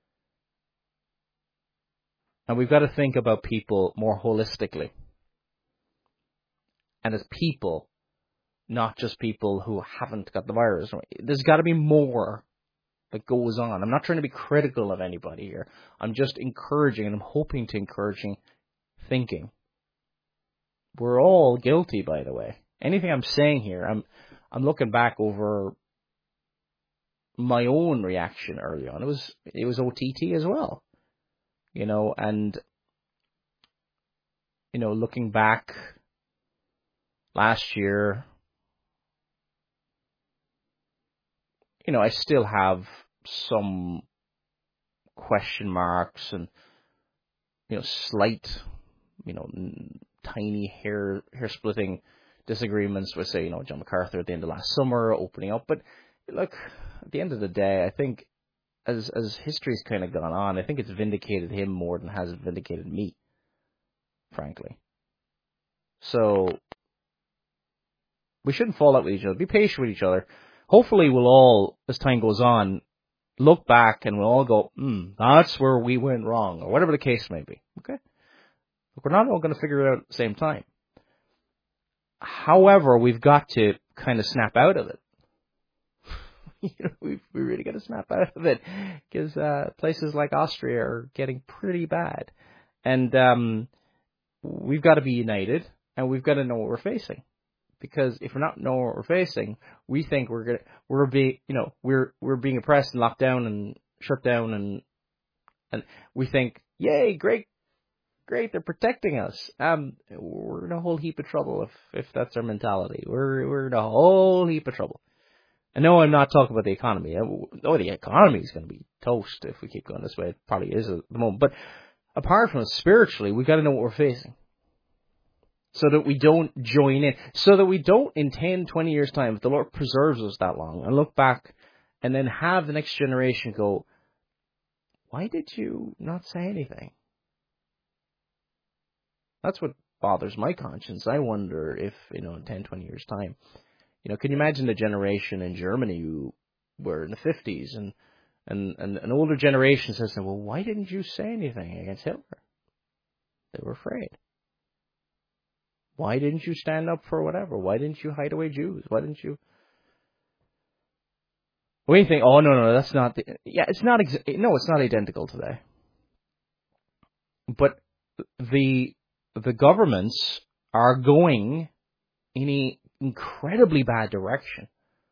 And we've got to think about people more holistically. And as people, not just people who haven't got the virus. There's got to be more that goes on. I'm not trying to be critical of anybody here. I'm just encouraging, and I'm hoping to encouraging thinking. We're all guilty, by the way. Anything I'm saying here, I'm I'm looking back over my own reaction early on. It was it was O T T as well, you know, and you know, looking back last year, you know, I still have some question marks and, you know, slight, you know, tiny hair hair splitting disagreements with, say, you know, John MacArthur at the end of last summer, opening up. But look, at the end of the day, I think as as history's kind of gone on, I think it's vindicated him more than has vindicated me, frankly. So we shouldn't fall out with each other. Be patient with each other. Hopefully we'll all, as time goes on, look back and we'll all go, hmm, that's where we went wrong, or whatever the case may be. Okay? But we're not all going to figure it out at the same time. However, we've got to kind of snap out of it. you know, we've, we really got to snap out of it, because uh, places like Austria are getting pretty bad. And um, we've got to be united, and we've got to know what we're facing. Because if we're not knowing what we're facing, we think we're gonna we're being you know we're we're being oppressed and locked down and shut down, and and we think, yay, great, great, they're protecting us. Um, we're in a whole heap of trouble if if that's our mentality. We're we're in a whole heap of trouble. I know I'm not talking about the economy. Oh, the economy is going to be toast if we keep going this way. It probably is at the moment. But apart from it, spiritually, we've got to know what we're facing, so that we don't join in, so that we don't, in ten, twenty years' time, if the Lord preserves us that long, and look back and then have the next generation go, why did you not say anything? That's what bothers my conscience. I wonder if, you know, in ten, twenty years' time, you know, can you imagine the generation in Germany who were in the fifties, and, and, and an older generation says, well, why didn't you say anything against Hitler? They were afraid. Why didn't you stand up for whatever? Why didn't you hide away Jews? Why didn't you? When you think, oh, no, no, that's not the... Yeah, it's not... Ex- no, it's not identical today. But the the governments are going in an incredibly bad direction.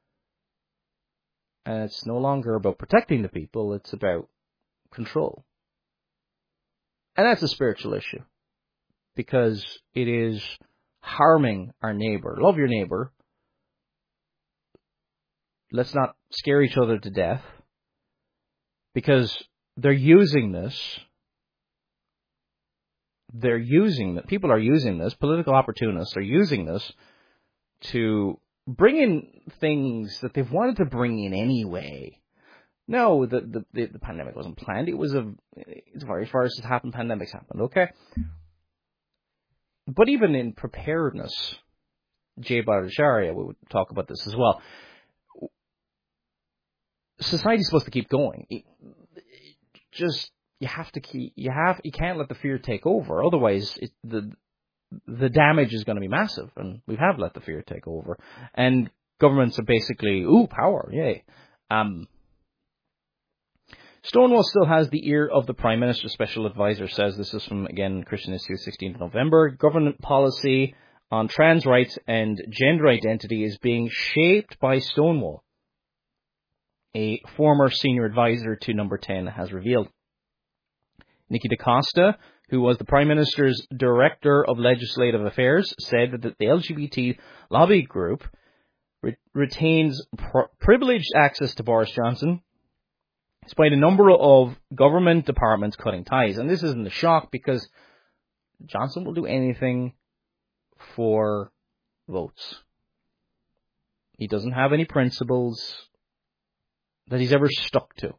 And it's no longer about protecting the people. It's about control. And that's a spiritual issue. Because it is harming our neighbor. Love your neighbor. Let's not scare each other to death. Because they're using this. They're using that. People are using this. Political opportunists are using this to bring in things that they've wanted to bring in anyway. No, the the, the pandemic wasn't planned. It was a. It's very far as it happened. Pandemics happened. Okay. But even in preparedness, Jay Bhattacharya, we would talk about this as well. Society's supposed to keep going. It, it just you have to keep you have you can't let the fear take over. Otherwise, it, the the damage is going to be massive, and we have let the fear take over. And governments are basically, ooh, power, yay. Um, Stonewall still has the ear of the Prime Minister. Special Advisor says, this is from, again, Christian Institute, sixteenth of November. Government policy on trans rights and gender identity is being shaped by Stonewall, a former senior advisor to Number ten has revealed. Nikki DaCosta, who was the Prime Minister's Director of Legislative Affairs, said that the L G B T lobby group re- retains pr- privileged access to Boris Johnson, despite a number of government departments cutting ties. And this isn't a shock, because Johnson will do anything for votes. He doesn't have any principles that he's ever stuck to.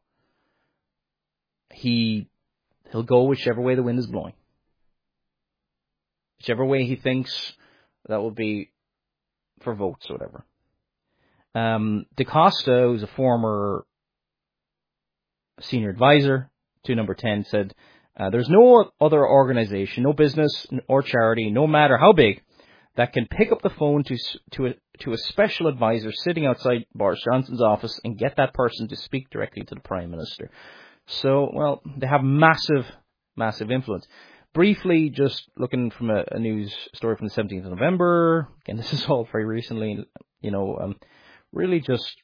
He, he'll go whichever way the wind is blowing. Whichever way he thinks that will be for votes or whatever. Um, DaCosta, who's a former senior advisor to Number ten, said, uh, there's no other organization, no business or charity, no matter how big, that can pick up the phone to to a, to a special advisor sitting outside Boris Johnson's office and get that person to speak directly to the Prime Minister. So, well, they have massive, massive influence. Briefly, just looking from a, a news story from the seventeenth of November, again, this is all very recently, you know, um, really just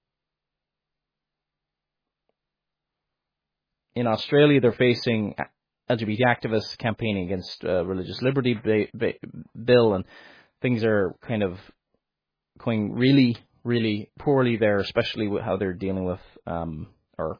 in Australia, they're facing L G B T activists campaigning against uh, religious liberty ba- ba- bill, and things are kind of going really, really poorly there, especially with how they're dealing with um, or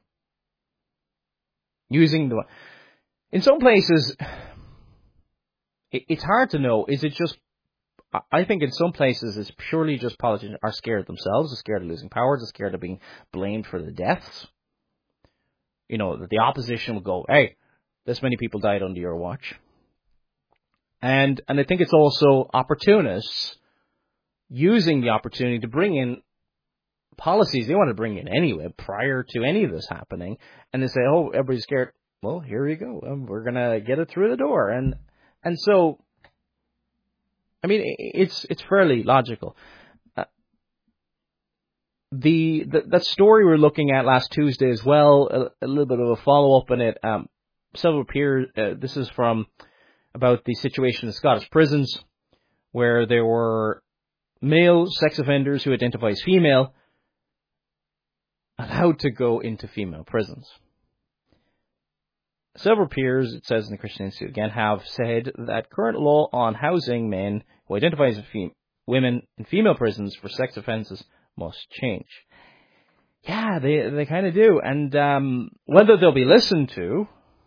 using the. In some places, it, it's hard to know. Is it just? I think in some places it's purely just politicians are scared themselves, they're scared of losing power, they're scared of being blamed for the deaths. You know, that the opposition will go, hey, this many people died under your watch. And and I think it's also opportunists using the opportunity to bring in policies they want to bring in anyway prior to any of this happening. And they say, oh, everybody's scared. Well, here you go. Um, we're going to get it through the door. And and so, I mean, it's it's fairly logical. Uh, the, the that story we were looking at last Tuesday as well, a, a little bit of a follow-up in it. Um, several peers, uh, this is from about the situation in Scottish prisons, where there were male sex offenders who identify as female allowed to go into female prisons. Several peers, it says in the Christian Institute again, have said that current law on housing men who identify as fem- women in female prisons for sex offences must change. Yeah, they they kind of do. And um, whether they'll be listened to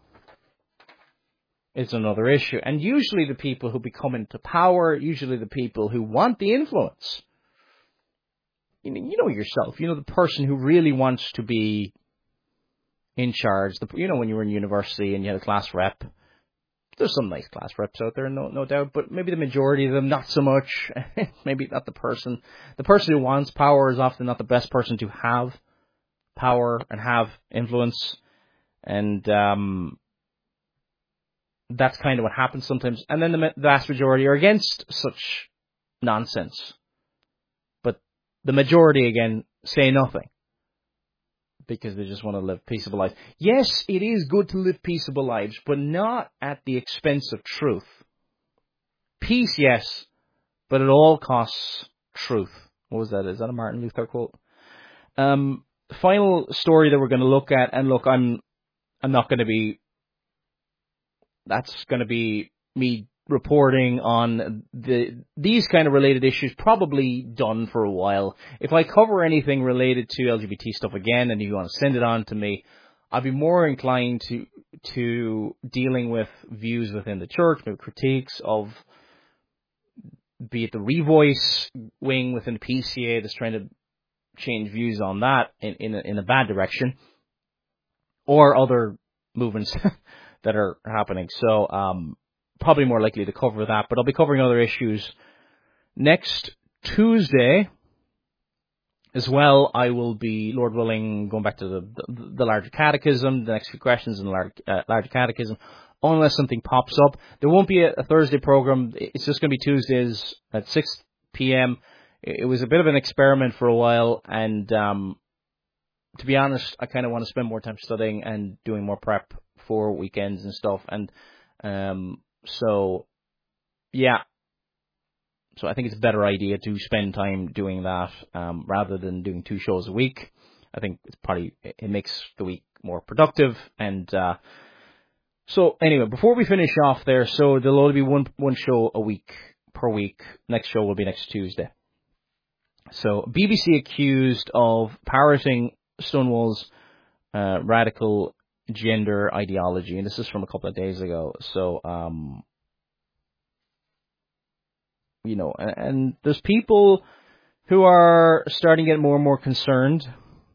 is another issue. And usually the people who become into power, usually the people who want the influence. You know, you know yourself, you know, the person who really wants to be in charge. The, you know, when you were in university and you had a class rep, there's some nice class reps out there, no no doubt, but maybe the majority of them, not so much. Maybe not the person. The person who wants power is often not the best person to have power and have influence. And um, that's kind of what happens sometimes. And then the vast majority are against such nonsense. But the majority, again, say nothing, because they just want to live peaceable lives. Yes, it is good to live peaceable lives, but not at the expense of truth. Peace, yes, but at all costs, truth. What was that? Is that a Martin Luther quote? Um, final story that we're going to look at, and look, I'm, I'm not going to be, that's going to be me reporting on the these kind of related issues, probably done for a while. If I cover anything related to L G B T stuff again and you want to send it on to me, I'd be more inclined to to dealing with views within the church, maybe critiques of, be it the Revoice wing within the P C A that's trying to change views on that in, in, a, in a bad direction, or other movements that are happening. So, um, probably more likely to cover that, but I'll be covering other issues next Tuesday as well. I will be, Lord willing, going back to the the, the larger catechism, the next few questions in the large, uh, larger catechism. unless something pops up. There won't be a, a Thursday program. It's just going to be Tuesdays at six p.m. It was a bit of an experiment for a while, and um, to be honest, I kind of want to spend more time studying and doing more prep for weekends and stuff. And um, so, yeah. So I think it's a better idea to spend time doing that um, rather than doing two shows a week. I think it's probably it makes the week more productive. And uh, so anyway, before we finish off there, so there'll only be one one show a week per week. Next show will be next Tuesday. So B B C accused of parroting Stonewall's uh, radical gender ideology, and this is from a couple of days ago. So. Um, You know, and, and there's people who are starting to get more and more concerned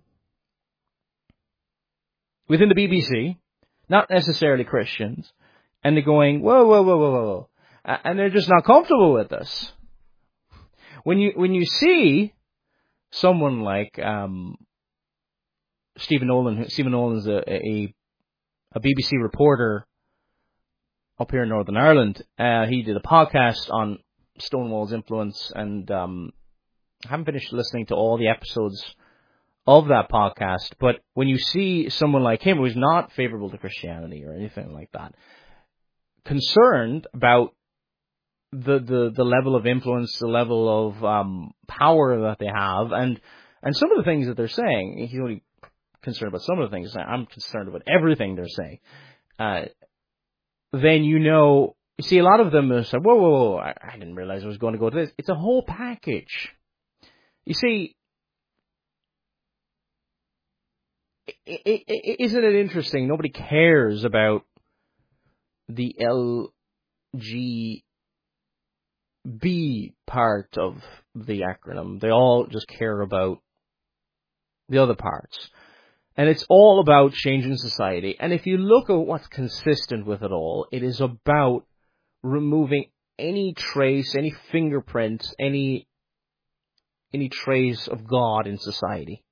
within the B B C, not necessarily Christians, and they're going, whoa, whoa, whoa, whoa, whoa, and they're just not comfortable with this. When you when you see someone like um, Stephen Nolan, Stephen Nolan's a, a a B B C reporter up here in Northern Ireland. Uh, he did a podcast on Stonewall's influence, and um, I haven't finished listening to all the episodes of that podcast, but when you see someone like him who's not favorable to Christianity or anything like that, concerned about the the, the level of influence, the level of um, power that they have, and and some of the things that they're saying, he's only concerned about some of the things, I'm concerned about everything they're saying, uh, then you know, you see, a lot of them are saying, whoa, whoa, whoa, I, I didn't realize I was going to go to this. It's a whole package. You see, it, it, it, isn't it interesting? Nobody cares about the L G B part of the acronym. They all just care about the other parts. And it's all about changing society. And if you look at what's consistent with it all, it is about removing any trace, any fingerprints, any any trace of God in society.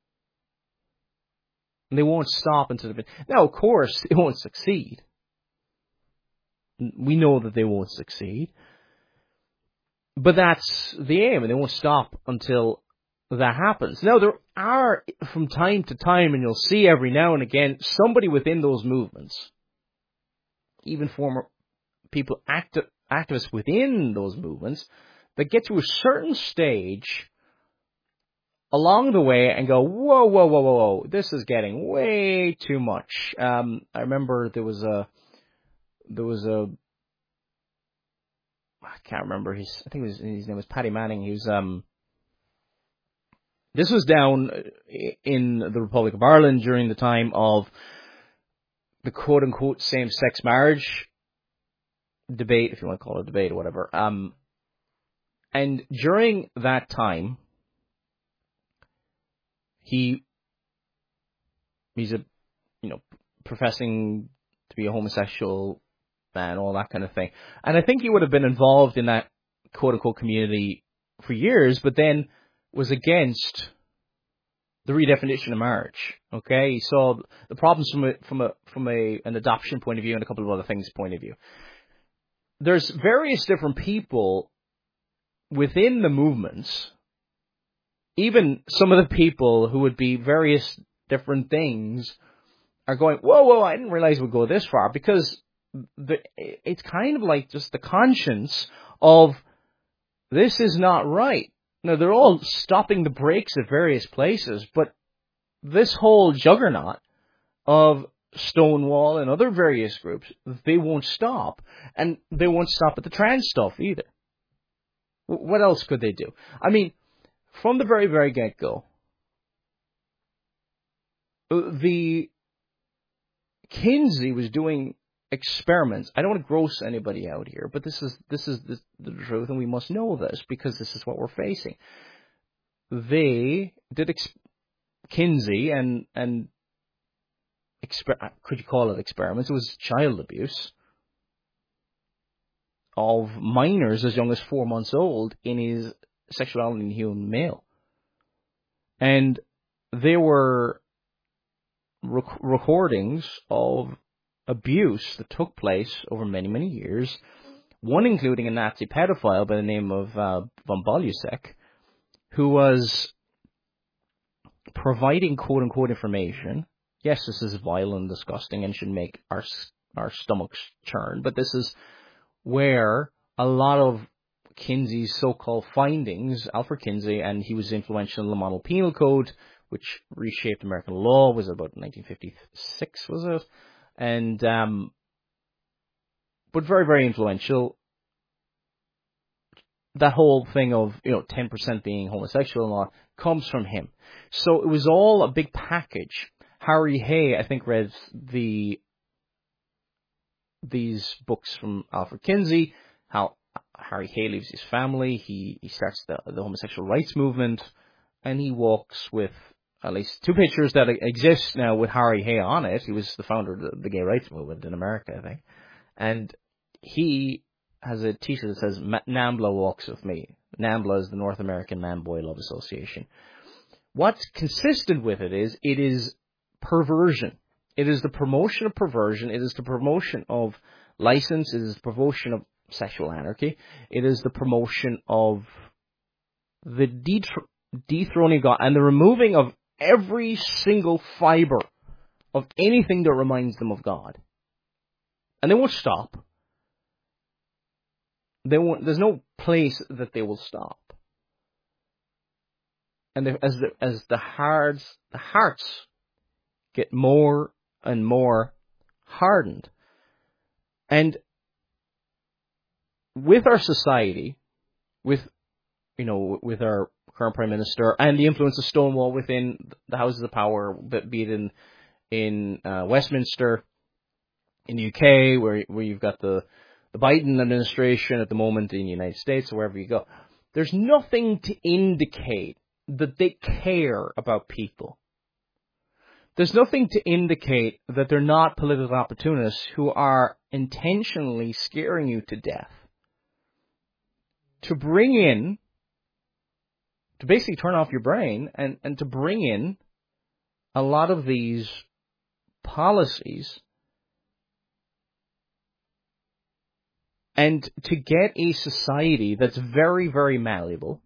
And they won't stop until the... Now, of course, they won't succeed. We know that they won't succeed. But that's the aim, and they won't stop until that happens. Now, there are, from time to time, and you'll see every now and again, somebody within those movements, even former people, active, activists within those movements, that get to a certain stage along the way and go, whoa, whoa, whoa, whoa, whoa, this is getting way too much. Um, I remember there was a, there was a, I can't remember his, I think it was, his name was Paddy Manning. He was, um, this was down in the Republic of Ireland during the time of the quote-unquote same-sex marriage debate, if you want to call it a debate or whatever. Um, and during that time, he he's a you know professing to be a homosexual man, all that kind of thing. And I think he would have been involved in that quote-unquote community for years, but then was against the redefinition of marriage. Okay, he saw the problems from a from a from a an adoption point of view and a couple of other things point of view. There's various different people within the movements, even some of the people who would be various different things are going, whoa, whoa, I didn't realize it would go this far, because the, it's kind of like just the conscience of this is not right. Now, they're all stopping the brakes at various places, but this whole juggernaut of Stonewall and other various groups, they won't stop. And they won't stop at the trans stuff either. What else could they do? I mean, from the very, very get-go, the Kinsey was doing experiments. I don't want to gross anybody out here, but this is this is the, the truth, and we must know this because this is what we're facing. They did ex- Kinsey and and exper- could you call it experiments? It was child abuse of minors as young as four months old in his sexuality in human male, and there were rec- recordings of abuse that took place over many, many years, one including a Nazi pedophile by the name of uh, von Bolusek, who was providing quote-unquote information. Yes, this is vile and disgusting and should make our our stomachs churn, but this is where a lot of Kinsey's so-called findings, Alfred Kinsey, and he was influential in the Model Penal Code, which reshaped American law, was about nineteen fifty-six, was it? And, um, but very, very influential. That whole thing of, you know, ten percent being homosexual and all comes from him. So it was all a big package. Harry Hay, I think, read the these books from Alfred Kinsey, how Harry Hay leaves his family, he, he starts the, the homosexual rights movement, and he walks with at least two pictures that exist now with Harry Hay on it. He was the founder of the, the gay rights movement in America, I think. And he has a t-shirt that says, NAMBLA walks with me. NAMBLA is the North American Man-Boy Love Association. What's consistent with it is, it is perversion. It is the promotion of perversion. It is the promotion of license. It is the promotion of sexual anarchy. It is the promotion of the dethr- dethroning of God and the removing of every single fiber of anything that reminds them of God. And they won't stop. They won't, there's no place that they will stop. And they, as the as the hearts the hearts get more and more hardened, and with our society, with you know, with our current Prime Minister and the influence of Stonewall within the Houses of Power, be it in in uh, Westminster, in the U K, where where you've got the the Biden administration at the moment in the United States, or wherever you go, there's nothing to indicate that they care about people. There's nothing to indicate that they're not political opportunists who are intentionally scaring you to death to bring in, to basically turn off your brain and, and to bring in a lot of these policies and to get a society that's very, very malleable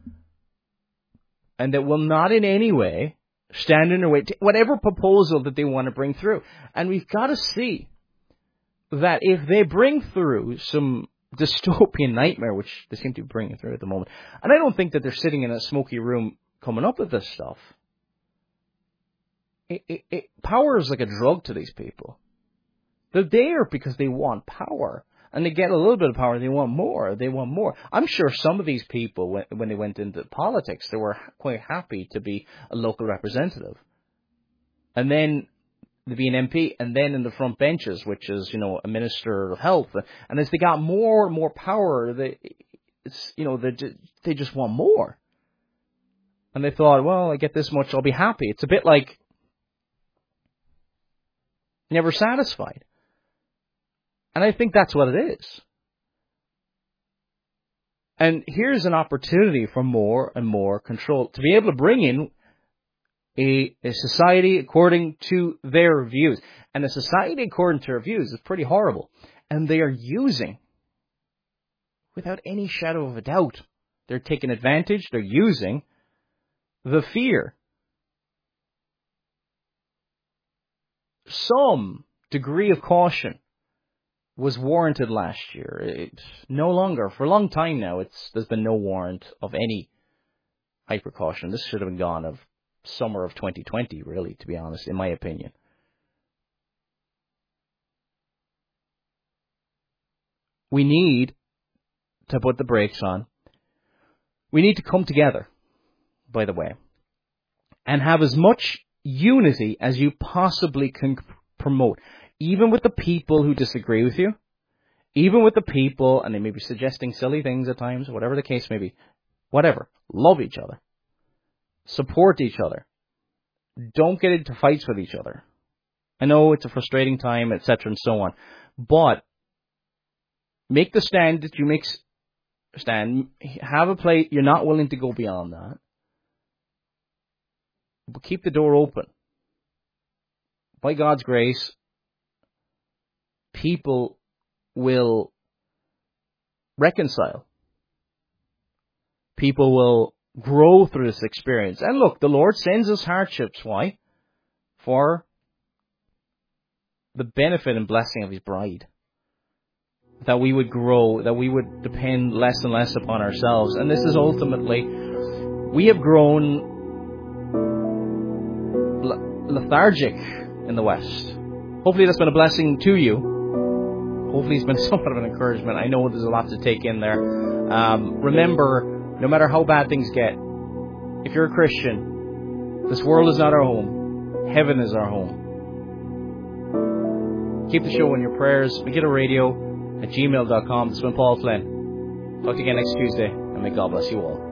and that will not in any way stand in their way to whatever proposal that they want to bring through. And we've got to see that if they bring through some dystopian nightmare, which they seem to be bringing through at the moment, and I don't think that they're sitting in a smoky room coming up with this stuff. It, it, it, power is like a drug to these people. They're there because they want power. And they get a little bit of power, they want more, they want more. I'm sure some of these people, when, when they went into politics, they were quite happy to be a local representative. And then to be an M P, and then in the front benches, which is, you know, a minister of health. And as they got more and more power, they, it's, you know, they, they just want more. And they thought, well, I get this much, I'll be happy. It's a bit like never satisfied. And I think that's what it is. And here's an opportunity for more and more control, to be able to bring in a, a society according to their views. And a society according to their views is pretty horrible. And they are using, without any shadow of a doubt, they're taking advantage, they're using the fear. Some degree of caution was warranted last year. It's no longer, for a long time now, it's there's been no warrant of any hyper caution. This should have been gone of summer of twenty twenty, really, to be honest, in my opinion. We need to put the brakes on. We need to come together, by the way, and have as much unity as you possibly can promote. Even with the people who disagree with you, even with the people, and they may be suggesting silly things at times, whatever the case may be, whatever, love each other. Support each other. Don't get into fights with each other. I know it's a frustrating time, et cetera, and so on. But make the stand that you make stand. Have a plate. You're not willing to go beyond that. But keep the door open. By God's grace, people will reconcile. People will grow through this experience. And look, the Lord sends us hardships. Why? For the benefit and blessing of His bride. That we would grow, that we would depend less and less upon ourselves. And this is ultimately, we have grown lethargic in the West. Hopefully that's been a blessing to you. Hopefully it's been somewhat of an encouragement. I know there's a lot to take in there. Um, remember, no matter how bad things get, if you're a Christian, this world is not our home. Heaven is our home. Keep the show in your prayers. Megiddo Radio at gmail dot com. This has been Paul Flynn. Talk to you again next Tuesday, and may God bless you all.